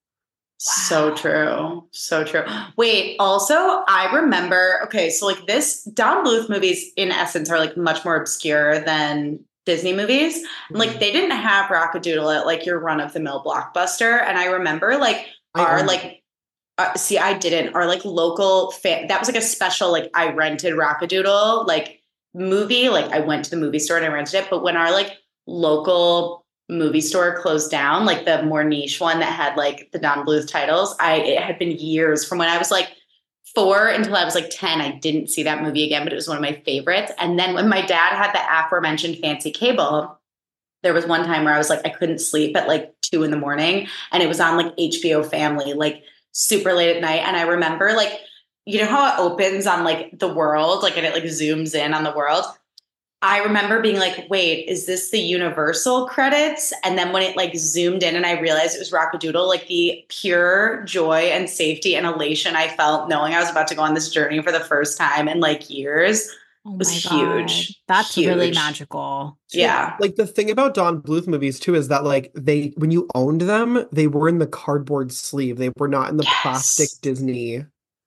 So Wow. true. So true. Wait, also, I remember, okay, so like this, Don Bluth movies in essence are like much more obscure than Disney movies. And, Mm-hmm. like they didn't have Rockadoodle at like your run of the mill blockbuster. And I remember like I our own like, uh, see, I didn't, our like local fan, that was like a special, like I rented Rockadoodle like movie. Like I went to the movie store and I rented it. But when our like local movie store closed down, like the more niche one that had like the Don Bluth titles, I it had been years from when I was like four until I was like ten. I didn't see that movie again, but it was one of my favorites. And then when my dad had the aforementioned fancy cable, there was one time where I was like, I couldn't sleep at like two in the morning, and it was on like H B O Family, like super late at night. And I remember like, you know how it opens on like the world, like, and it like zooms in on the world. I remember being like, wait, is this the Universal credits? And then when it like zoomed in and I realized it was Rockadoodle, like the pure joy and safety and elation I felt knowing I was about to go on this journey for the first time in like years Oh was my God. huge. That's really Huge. magical. Yeah. Like the thing about Don Bluth movies too is that like they, when you owned them, they were in the cardboard sleeve. They were not in the Yes. plastic Disney.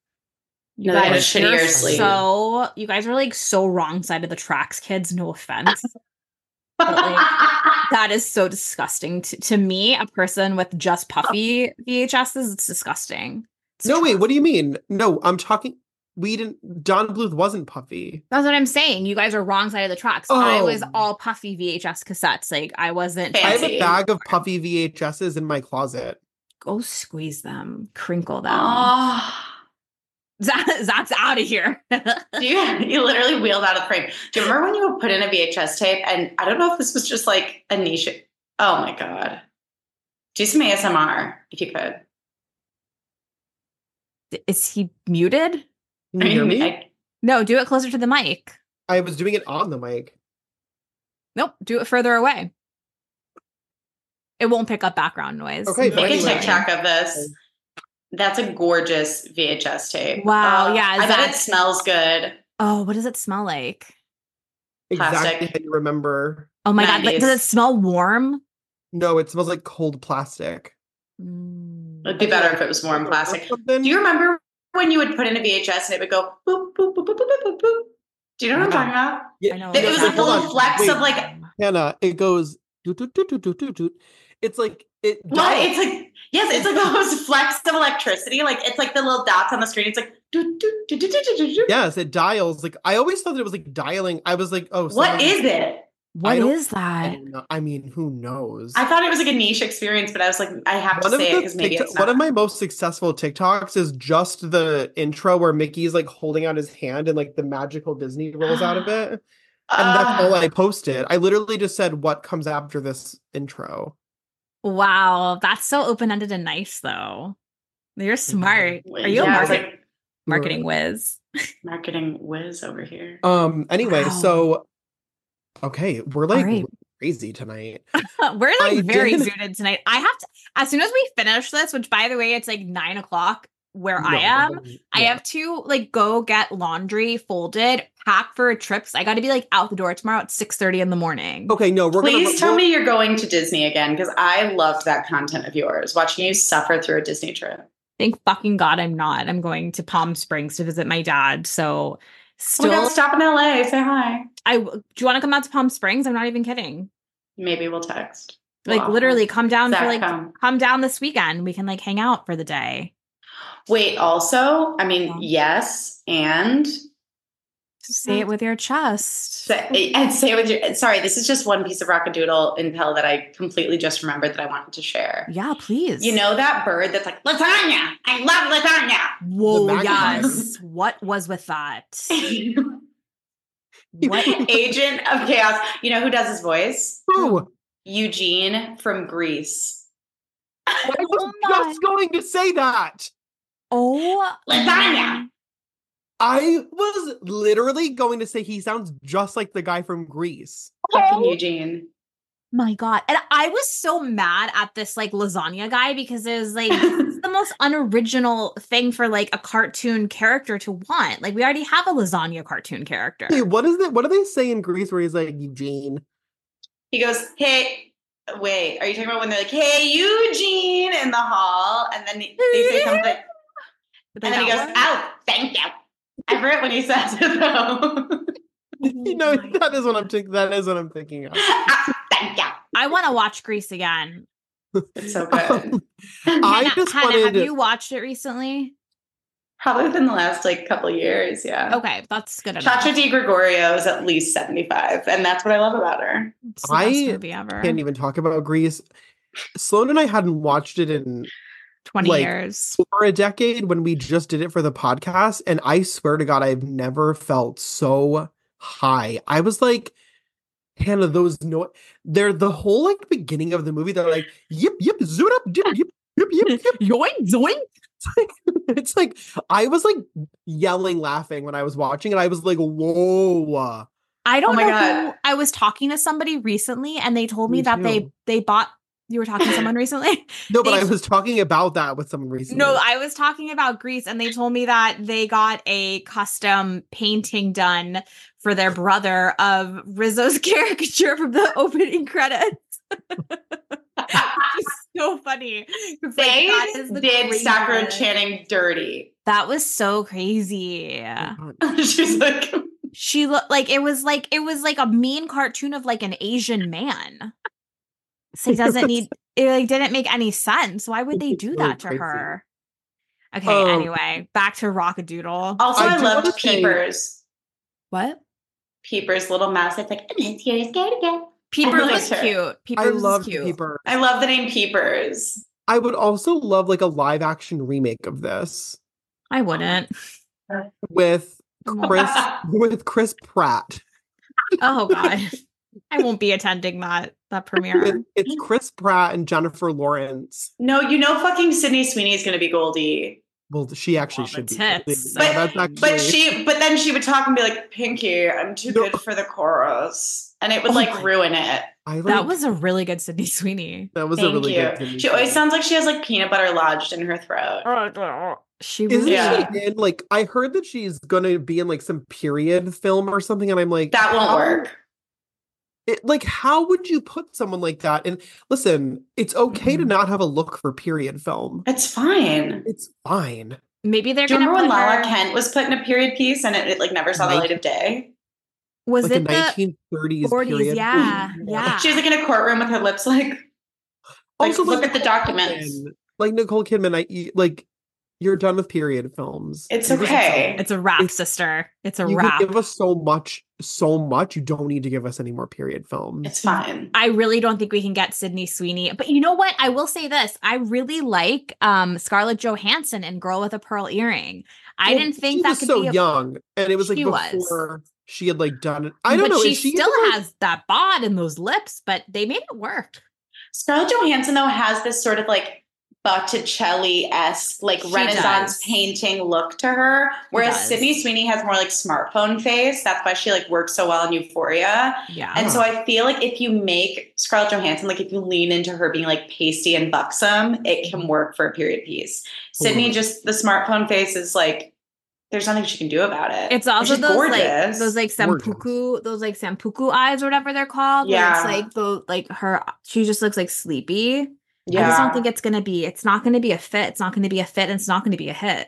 You No, they had a guys, shittier you're sleeve. so you guys are like so wrong side of the tracks, kids. No offense. But, like, that is so disgusting to, to me. A person with just puffy V H Ses, it's disgusting. It's No, wait, atrocious. what do you mean? No, I'm talking. We didn't. Don Bluth wasn't puffy. That's what I'm saying. You guys are wrong side of the tracks. I was Oh. all puffy V H S cassettes. Like I wasn't. Fancy. I have a bag of puffy V H Ses in my closet. Go squeeze them, crinkle them. Oh, Zach, Zach's out of here. you, you literally wheeled out of the frame. Do you remember when you would put in a V H S tape? And I don't know if this was just like a niche. Oh my God. Do some A S M R if you could. Is he muted? Can you hear me? I- No, do it closer to the mic. I was doing it on the mic. Nope, do it further away. It won't pick up background noise. Okay, but Make a anyway. TikTok of this. That's a gorgeous V H S tape. Wow, Uh, yeah, is I bet that- it smells good. Oh, what does it smell like? Exactly Plastic. how you remember. Oh my god, like, does it nineties. smell warm? No, it smells like cold plastic. Mm. It'd be better if it was warm plastic. Something? Do you remember when you would put in a V H S and it would go boop, boop, boop, boop, boop, boop, boop? Do you know what I'm talking about? Yeah. I know It was Yeah, like a hold little on. flecks Wait. of like, Hannah, it goes doot, doot, doot, doot, doot, doot, doot. It's like it what? dials. It's like, yes, it's like those flecks of electricity. Like, it's like the little dots on the screen. It's like, doot, doot, doot, doot, doot, doot, doot. Yes, it dials. Like I always thought that it was like dialing. I was like, oh, What someone- is it? What don't- is I that? don't know. I mean, who knows? I thought it was like a niche experience, but I was like, I have to One of, say it the because maybe TikTok- it's one not. of my most successful TikToks is just the intro where Mickey's like holding out his hand and like the magical Disney rolls out of it. And that's all I posted. I literally just said what comes after this intro. Wow, that's so open-ended and nice though. You're smart. Are you yeah, a I was market- like, marketing whiz? marketing whiz over here. Um anyway, Wow. so okay, we're like right. crazy tonight. We're like I very did- zooted tonight. I have to, as soon as we finish this, which by the way, it's like nine o'clock where I No, am. but- I yeah. have to like go get laundry folded, pack for a trip. So I got to be like out the door tomorrow at six thirty in the morning. Okay, no, we're Please gonna tell we'll- me you're going to Disney again because I loved that content of yours, watching you suffer through a Disney trip. Thank fucking God I'm not. I'm going to Palm Springs to visit my dad. So Oh my still, God, stop in L A, say hi. I do you want to come out to Palm Springs? I'm not even kidding. Maybe we'll text. Like Wow. literally come down for Zach, like come. come down this weekend. We can like hang out for the day. Wait, also, I mean, Yeah. yes, and Say it with your chest. say, and say with your, sorry, this is just one piece of rockadoodle intel that I completely just remembered that I wanted to share. Yeah, please. You know that bird that's like, lasagna, I love lasagna. Whoa, magpie. yes. What was with that? What? Agent of Chaos. You know who does his voice? Who? Eugene from Greece. I was Oh my- just going to say that. Oh, Lasagna. I was literally going to say he sounds just like the guy from Greece. Fucking Eugene. my God. And I was so mad at this like lasagna guy because it was like it's the most unoriginal thing for like a cartoon character to want. Like we already have a lasagna cartoon character. Hey, what is it? What do they say in Greece where he's like Eugene? He goes, hey, wait, are you talking about when they're like, hey, Eugene in the hall? And then they say something. Like And then he that goes, one? oh, thank you. I forget when he says it though. You know, Oh my that is what I'm thinking. That is what I'm thinking of. Ah, thank you. I want to watch Grease again. It's so good. Um, I Hannah, just Hannah, have wanted- you watched it recently? Probably within the last like couple of years, yeah. Okay, that's good enough. Chacha Di Gregorio is at least seventy-five, and that's what I love about her. It's the best I movie ever. Can't even talk about Greece. Sloan and I hadn't watched it in twenty like, years. over a decade when we just did it for the podcast, and I swear to God, I've never felt so high. I was like, Hannah, those no, they're the whole like beginning of the movie. They're like, yip yip, zoot up, dip, yip yip yip yip. Yoink, zoink. It's like I was like yelling, laughing when I was watching, and I was like, whoa. I don't Oh my know God. who I was talking to somebody recently and they told me, Me that they too. they bought you were talking to someone recently? No, but They- I was talking about that with someone recently. No, I was talking about Greece and they told me that they got a custom painting done for their brother of Rizzo's caricature from the opening credits. It's so funny. It's like, They that is the did Sakura craziest- Channing dirty. That was so crazy. Oh God. She's like, She looked like it was like it was like a mean cartoon of like an Asian man. So he doesn't need it like didn't make any sense. Why would they It's do really that to crazy. her? Okay, Um, anyway, back to Rockadoodle. also, I I, do loved wanna say- Peepers. What? Peepers' little mouse. It's like, let's hear scared again. Peepers liked was her. cute. Peepers I was love cute. Peeper. I love the name Peepers. I would also love like a live action remake of this I wouldn't. with Chris with Chris Pratt. Oh god. I won't be attending that that premiere. It- it's Chris Pratt and Jennifer Lawrence. No, you know fucking Sydney Sweeney is going to be Goldie. Well, she actually Well, should the be. tits. Yeah, But- that's actually, But she, but then she would talk and be like, Pinky, I'm too No. good for the chorus. and it would Oh like my- ruin it. I like, That was a really good Sydney Sweeney. that was Thank a really you. good Sydney She always Sweeney. sounds like she has like peanut butter lodged in her throat. She Isn't really Yeah. she in like I heard that she's gonna be in like some period film or something, and I'm like That won't how- work. It, like how would you put someone like that? And listen, it's okay to Mhm. not have a look for period film. It's fine. It's fine. maybe they're Do you gonna remember when put Lala her- Kent was put in a period piece and it, it like never saw the Like- light of day? was Like a it the nineteen thirties forties? period. Yeah, film. yeah. She was like in a courtroom with her lips like, like Also, look like, at the Nicole documents. Kidman- Like Nicole Kidman, I you- like you're done with period films. It's You just- okay. It's a wrap, It's- sister. It's a You wrap. can give us so much, so much. You don't need to give us any more period films. It's fine. I really don't think we can get Sydney Sweeney. But you know what? I will say this. I really like um Scarlett Johansson in Girl with a Pearl Earring. I Well, didn't think she that was could so be a young, and it was like She was. before she had like done it. I don't but know. she is she still ever- has that bod and those lips, but they made it work. Scarlett Johansson though has this sort of like Botticelli-esque, like She Renaissance does. painting look to her. Whereas does. Sydney Sweeney has more like smartphone face. That's why she like works so well in Euphoria. Yeah. And so I feel like if you make Scarlett Johansson, like if you lean into her being like pasty and buxom, it can work for a period piece. Sydney, Totally. just the smartphone face is like, there's nothing she can do about it. It's also She's those like gorgeous. those like Gorgeous. sampuku, those like sampuku eyes or whatever they're called. where Yeah. It's like the like her she just looks like sleepy. yeah. I just don't think it's gonna be it's not gonna be a fit. It's not gonna be a fit and it's not gonna be a hit.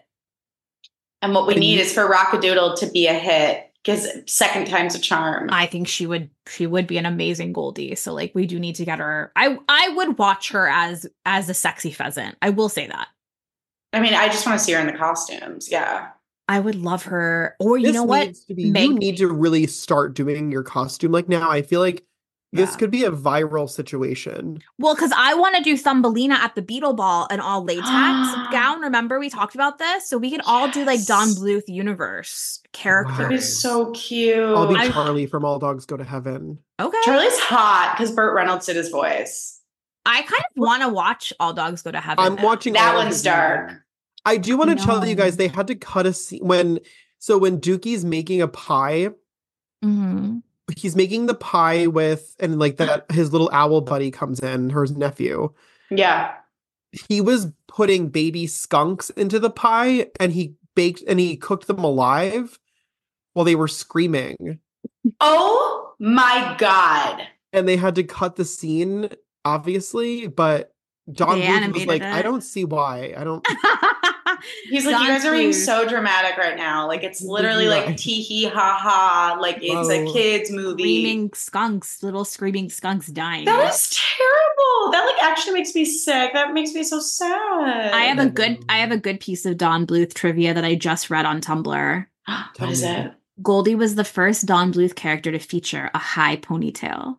and what we And need you- is for Rockadoodle to be a hit because second time's a charm. I think she would she would be an amazing Goldie. So like we do need to get her. I I would watch her as as a sexy pheasant. I will say that. I mean, I just want to see her in the costumes. Yeah. I would love her. Or you This know what? needs to be, Meg- you need to really start doing your costume like now. I feel like this Yeah. could be a viral situation. Well, because I want to do Thumbelina at the Beetle Ball in all latex gown. Remember we talked about this? So we could all do like Don Yes. Bluth universe characters. That'd be so cute. I'll be I- Charlie from All Dogs Go to Heaven. Okay. Charlie's hot because Burt Reynolds did his voice. I kind of want to watch All Dogs Go to Heaven. I'm now. watching That all of one's his dark. movies. I do want to tell you guys No. they had to cut a scene when so when Dookie's making a pie, Mhm. he's making the pie with and like that his little owl buddy comes in, her nephew. Yeah. He was putting baby skunks into the pie and he baked and he cooked them alive while they were screaming. Oh my God. And they had to cut the scene, obviously, but Don They Bluth was animated like, it. I don't see why. I don't He's like, Don you guys are being Bluth. so dramatic right now. Like, it's literally You're like right. tee hee ha ha. Like, it's a Whoa. kid's movie. Screaming skunks, little screaming skunks dying. That is terrible. That like actually makes me sick. That makes me so sad. I have a good I have a good piece of Don Bluth trivia that I just read on Tumblr. What is me. it? Goldie was the first Don Bluth character to feature a high ponytail.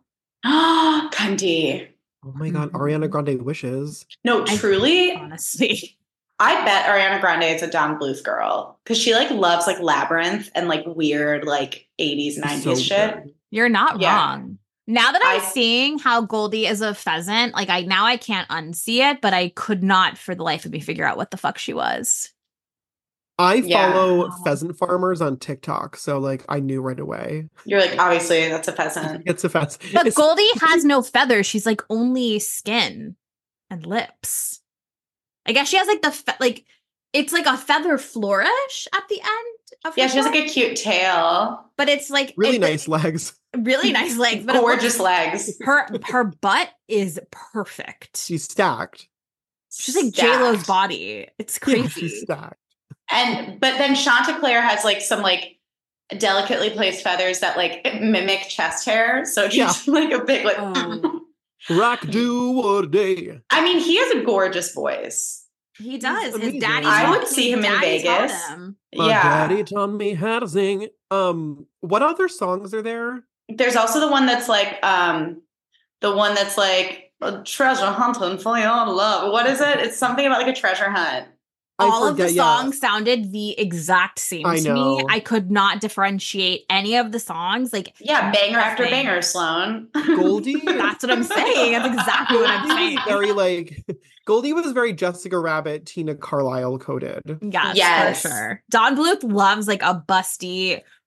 Cunty. Oh my god, Mhm. Ariana Grande wishes. No, I- truly, Honestly. I bet Ariana Grande is a Don Bluth girl because she like loves like Labyrinth and like weird like eighties, nineties So shit. good. You're not Yeah. wrong. Now that I'm I- seeing how Goldie is a pheasant, like I now I can't unsee it, but I could not for the life of me figure out what the fuck she was. I Yeah. follow pheasant farmers on TikTok, so like I knew right away. You're like, obviously, that's a pheasant. It's a pheasant. But It's- Goldie has no feathers. She's like only skin and lips. I guess she has like the fe- like it's like a feather flourish at the end of Yeah, her she has like form, a cute tail, but it's like really it- nice legs. really nice legs, but it looks- gorgeous legs. her her butt is perfect. She's stacked. She's like J Lo's Stacked. body. It's Yeah, crazy. she's stacked. And but then Chanticleer has like some like delicately placed feathers that like mimic chest hair. So she's like a big like. Oh. Rock do or day. I mean, he has a gorgeous voice. He does. His amazing. daddy. I taught- would see his him in daddy taught Vegas. him. My yeah. daddy taught me how to sing. Um, what other songs are there? There's also the one that's like um the one that's like a treasure hunting for your love. What is it? It's something about like a treasure hunt. I All of the forget, yeah. songs sounded the exact same I to me. know. I could not differentiate any of the songs. Like Yeah, banger after Nothing. banger, Sloan. Goldie. that's what I'm saying. That's exactly what I'm Goldie saying. was very like Goldie was very Jessica Rabbit, Tina Carlisle coded. Yes, Yes. for sure. Don Bluth loves like a busty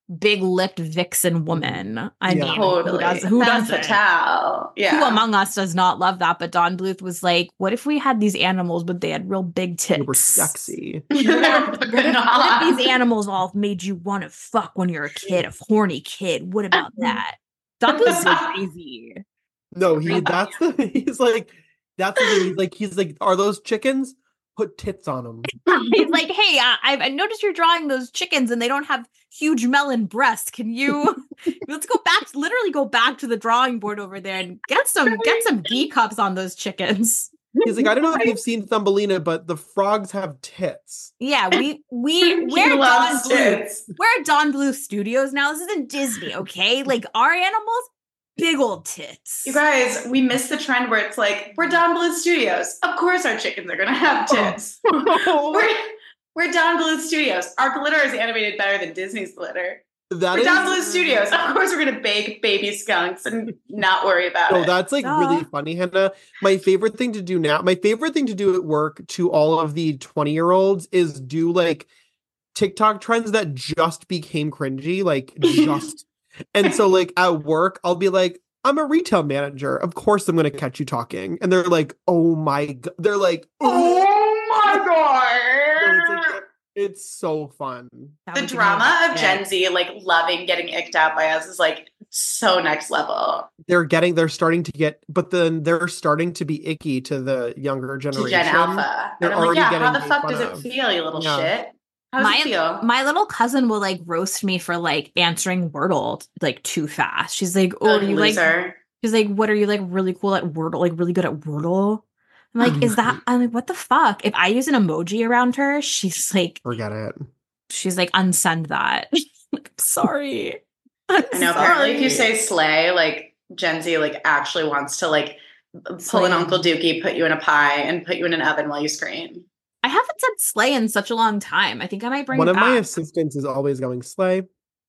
big lipped vixen woman. I Yeah. mean, Totally. who does who Femme doesn't? fatale. Yeah. Who among us does not love that? But Don Bluth was like, what if we had these animals, but they had real big tits? They were sexy. What if, what if- Good what if on. these animals all made you want to fuck when you're a kid, a horny kid? What about that? Don Bluth's so crazy. No, he that's the he's like that's the thing. He's like he's like, are those chickens? Put tits on them. He's like, hey, uh, I, I noticed you're drawing those chickens and they don't have huge melon breasts. Can you let's go back, literally go back to the drawing board over there and get some get some D cups on those chickens. He's like, I don't know if you've seen Thumbelina, but the frogs have tits. Yeah, we we He we're Don loves Bluth. tits. We're at Don Bluth Studios now. This isn't Disney, okay? Like our animals, big old tits. You guys, we missed the trend where it's like, we're Don Bluth Studios. Of course our chickens are going to have tits. we're, we're Don Bluth Studios. Our glitter is animated better than Disney's glitter. That We're is, Don Bluth Studios. Of course we're going to bake baby skunks and not worry about No, it. that's like Duh. really funny, Hannah. My favorite thing to do now, my favorite thing to do at work to all of the twenty year olds is do like TikTok trends that just became cringy, like just. And so like at work, I'll be like, I'm a retail manager. Of course I'm going to catch you talking. And they're like, oh my God. They're like, oh, Oh my it's, God. like, it's so fun. That The would give me drama a of bit. Gen Z, like loving getting icked out by us is like so next level. They're getting, they're starting to get, but then they're starting to be icky to the younger To generation. Gen Alpha. They're And I'm like, already yeah, getting how the made fuck fun does it of. feel, you little Yeah. shit? How does My it feel? my little cousin will like roast me for like answering Wordle like too fast. She's like, "Oh, Oh, are you like?" loser. She's like, "What are you like really cool at Wordle? Like really good at Wordle?" I'm like, "Is that?" I'm like, "What the fuck?" If I use an emoji around her, she's like, Forget it. she's like, "Unsend that." Like, I'm sorry. I'm I know. Apparently, if you sorry. say slay, like Gen Z, like actually wants to like pull an Slay. Uncle Dookie, put you in a pie, and put you in an oven while you scream. I haven't said slay in such a long time. I think I might bring One it of my back. assistants is always going slay.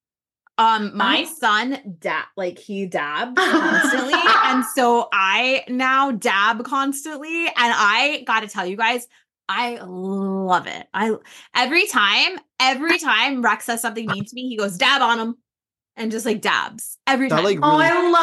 Um, my I- son dab like he dabs constantly, and so I now dab constantly, and I got to tell you guys, I love it. I every time, every time Rex says something mean to me, he goes dab on him, and just like dabs every That time. like Oh, really,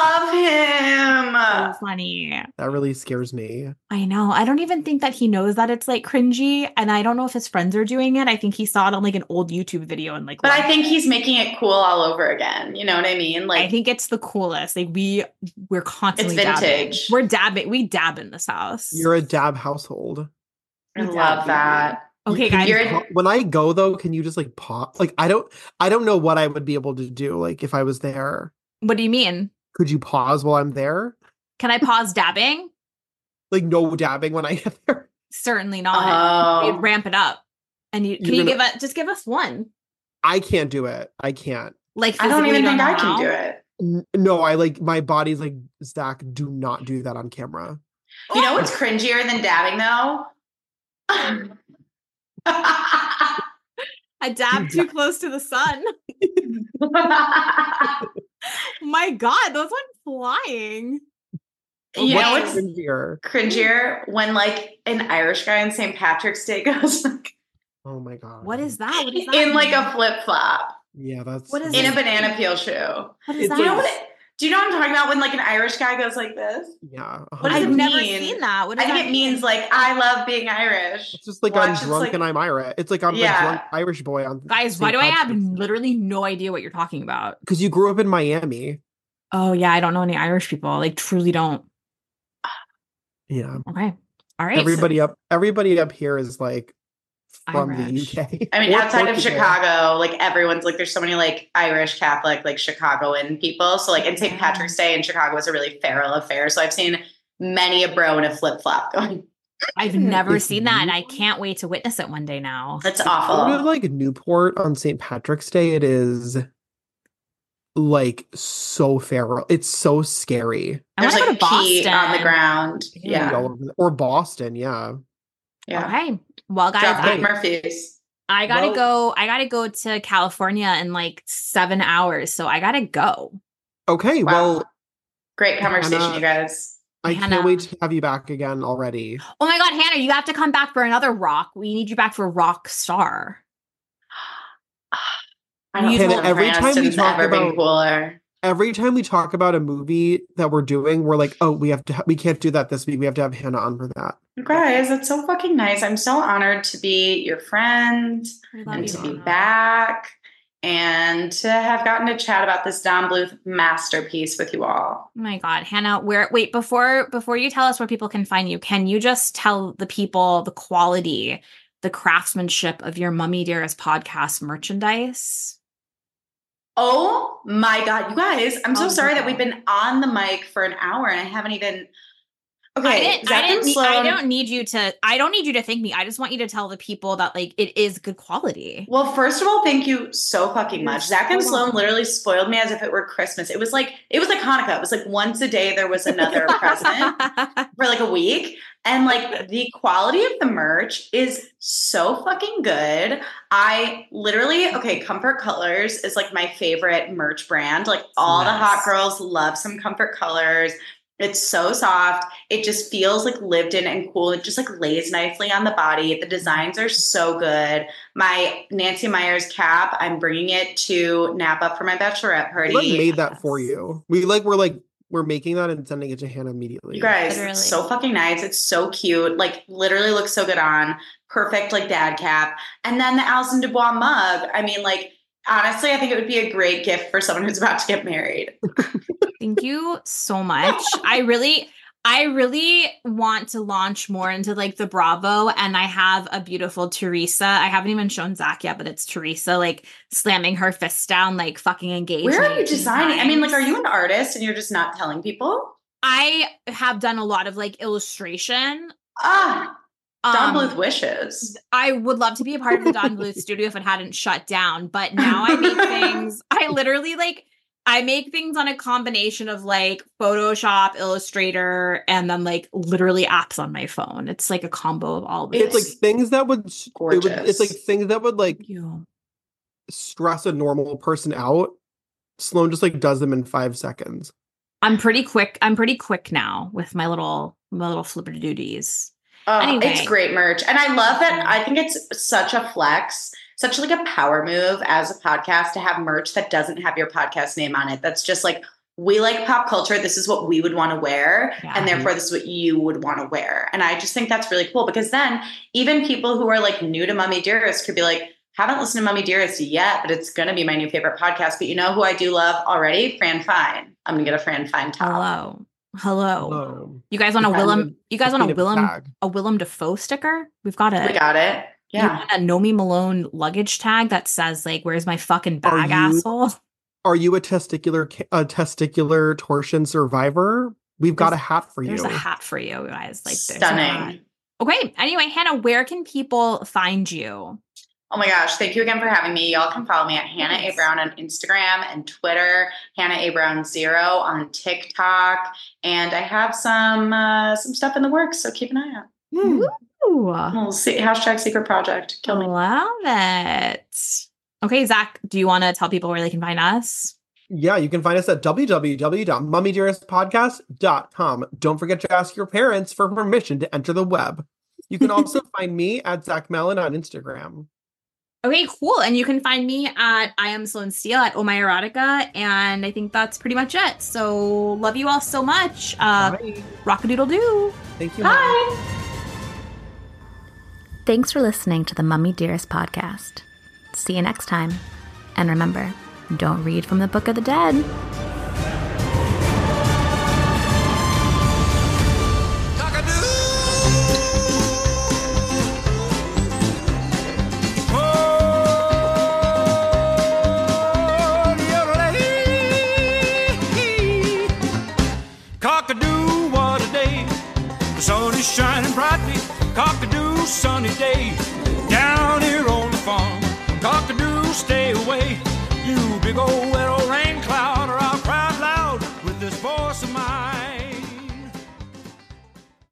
I love So him. funny. that really scares me. I know. I don't even think that he knows that it's like cringy, and I don't know if his friends are doing it. I think he saw it on like an old YouTube video and like. But I loved think it. he's making it cool all over again. You know what I mean? Like, I think it's the coolest. Like we we're constantly It's dabbing. vintage. We're dabbing. We dab in this house. You're a dab household. I we love dab, that. Okay, Can guys. you You're- pa- when I go though, can you just like pop? Like I don't, I don't know what I would be able to do. Like if I was there, What do you mean? could you pause while I'm there? Can I pause dabbing? Like no dabbing when I get there. Certainly not. Oh. We'd ramp it up. And you can You're you gonna- give us just give us one? I can't do it. I can't. Like I don't physically even think know I can how? do it. N- No, I like my body's like Zach. Do not do that on camera. You know what's cringier than dabbing though? I dab too close to the sun. My God, those went flying. You What's know what's cringier? cringier when like an Irish guy on Saint Patrick's Day goes like, Oh my god. What is that? What is that? in like mean? a flip flop Yeah, that's What is in a it? banana peel shoe. What is It's that? Do you know what? It, do you know what I'm talking about? When like an Irish guy goes like this. Yeah. What does I've it never mean? seen that. What I does think that it means like I love being Irish. It's just like Watch, I'm it's drunk like- and I'm Irish. It's like I'm Yeah. a drunk Irish boy on Guys, why do I have literally no idea what you're talking about? Because you grew up in Miami. Oh yeah, I don't know any Irish people. Like truly don't. Yeah. Okay. All right. Everybody up everybody up here is like from the Irish. U K. I mean, Or outside of Portugal. Chicago, like everyone's like, there's so many like Irish Catholic, like Chicagoan people. So like, and Saint Patrick's Day in Chicago is a really feral affair. So I've seen many a bro in a flip flop going. I've never If seen that, and you- I can't wait to witness it one day now. That's Go to awful. like Newport on Saint Patrick's Day. It is like so feral. It's so scary. I There's want to like go to pee Boston on the ground. Ew. Yeah. All over the- Or Boston, yeah. Yeah. Okay. Well, guys, Drop I, Big Murphy's. I gotta Well- go. I gotta go to California in like seven hours, so I gotta go. Okay, Wow. well, Great conversation, Hannah- you guys. I Hannah. can't wait to have you back again already. Oh my God, Hannah, you have to come back for another rock. We need you back for Rock Star. I don't Hannah, think every time we Cranston's talk ever been about cooler. every time we talk about a movie that we're doing, we're like, oh, we have to, ha- we can't do that this week. We have to have Hannah on for that. You guys, that's so fucking nice. I'm so honored to be your friend and you, to be Hannah. back and to have gotten to chat about this Don Bluth masterpiece with you all. Oh my God, Hannah, where, wait, before, before you tell us where people can find you, can you just tell the people the quality, the craftsmanship of your Mummy Dearest podcast merchandise? Oh my God, you guys, I'm so Oh, sorry God. that we've been on the mic for an hour and I haven't even. I Okay, didn't, Zach I, didn't and need, Sloan. I don't need you to, I don't need you to thank me. I just want you to tell the people that like it is good quality. Well, first of all, thank you so fucking You're much. Zach and so Sloan welcome. literally spoiled me as if it were Christmas. It was like, it was like Hanukkah. It was like once a day there was another present for like a week. And like the quality of the merch is so fucking good. I literally, okay, Comfort Colors is like my favorite merch brand. Like all the hot Yes. girls love some Comfort Colors. It's so soft. It just feels like lived in and cool. It just like lays nicely on the body. The designs are so good. My Nancy Meyers cap, I'm bringing it to Napa for my bachelorette party. We like made that Yes. for you. We like, we're like, we're making that and sending it to Hannah immediately. You guys, Literally. it's so fucking nice. It's so cute. Like literally looks so good on. Perfect like dad cap. And then the Alison Dubois mug. I mean, like, honestly, I think it would be a great gift for someone who's about to get married. Thank you so much. I really, I really want to launch more into like the Bravo, and I have a beautiful Teresa. I haven't even shown Zach yet, but it's Teresa like slamming her fist down, like fucking engaged. Where me are you eighteen designing? I mean, like, are times. you an artist and you're just not telling people? I have done a lot of like illustration. Ah, Don Um, Bluth wishes. I would love to be a part of the Don Bluth studio if it hadn't shut down, but now I make things. I literally like. I make things on a combination of like Photoshop, Illustrator, and then like literally apps on my phone. It's like a combo of all of It's it. like things that would, it would, it's like Gorgeous. things that would like Thank you. stress a normal person out. Sloan just like does them in five seconds. I'm pretty quick. I'm pretty quick now with my little my little flipper duties. Oh, Anyway. it's great merch. And I love that. I think it's such a flex, such like a power move as a podcast to have merch that doesn't have your podcast name on it. That's just like, we like pop culture. This is what we would want to wear. Yeah. And therefore this is what you would want to wear. And I just think that's really cool because then even people who are like new to Mummy Dearest could be like, haven't listened to Mummy Dearest yet, but it's going to be my new favorite podcast. But you know who I do love already? Fran Fine. I'm going to get a Fran Fine top. Hello. Hello. Hello. You guys want a Okay. Willem you guys want a Speaking of Willem tag. a Willem Dafoe sticker? We've got it. We got it. You Yeah. want a Nomi Malone luggage tag that says like, where's my fucking Are bag, you- asshole? Are you a testicular ca- a testicular torsion survivor? We've got a There's- hat for you. There's a hat for you guys. Like there's a Stunning. hat. Okay. Anyway, Hannah, where can people find you? Oh my gosh, thank you again for having me. Y'all can follow me at Hannah A. Yes. Brown on Instagram and Twitter, Hannah A. Brown Zero on TikTok. And I have some uh, some stuff in the works, so keep an eye out. Hmm. Ooh, We'll see. Hashtag secret project. Kill me. love it. Okay, Zach, do you want to tell people where they can find us? Yeah, you can find us at w w w dot mummy dearest podcast dot com. Don't forget to ask your parents for permission to enter the web. You can also find me at Zach Mellon on Instagram. Okay, cool. And you can find me at I am Sloan Steele at Oh My Erotica. And I think that's pretty much it. So love you all so much. Uh, Bye. rock-a-doodle-doo. Thank you. Bye. Thanks for listening to the Mummy Dearest podcast. See you next time. And remember, don't read from the Book of the Dead. Cock-a-doo, what a day. The sun is shining brightly. Cock-a-doo, sunny day. Down here on the farm. Cock-a-doo, stay away. You big old wet old rain cloud.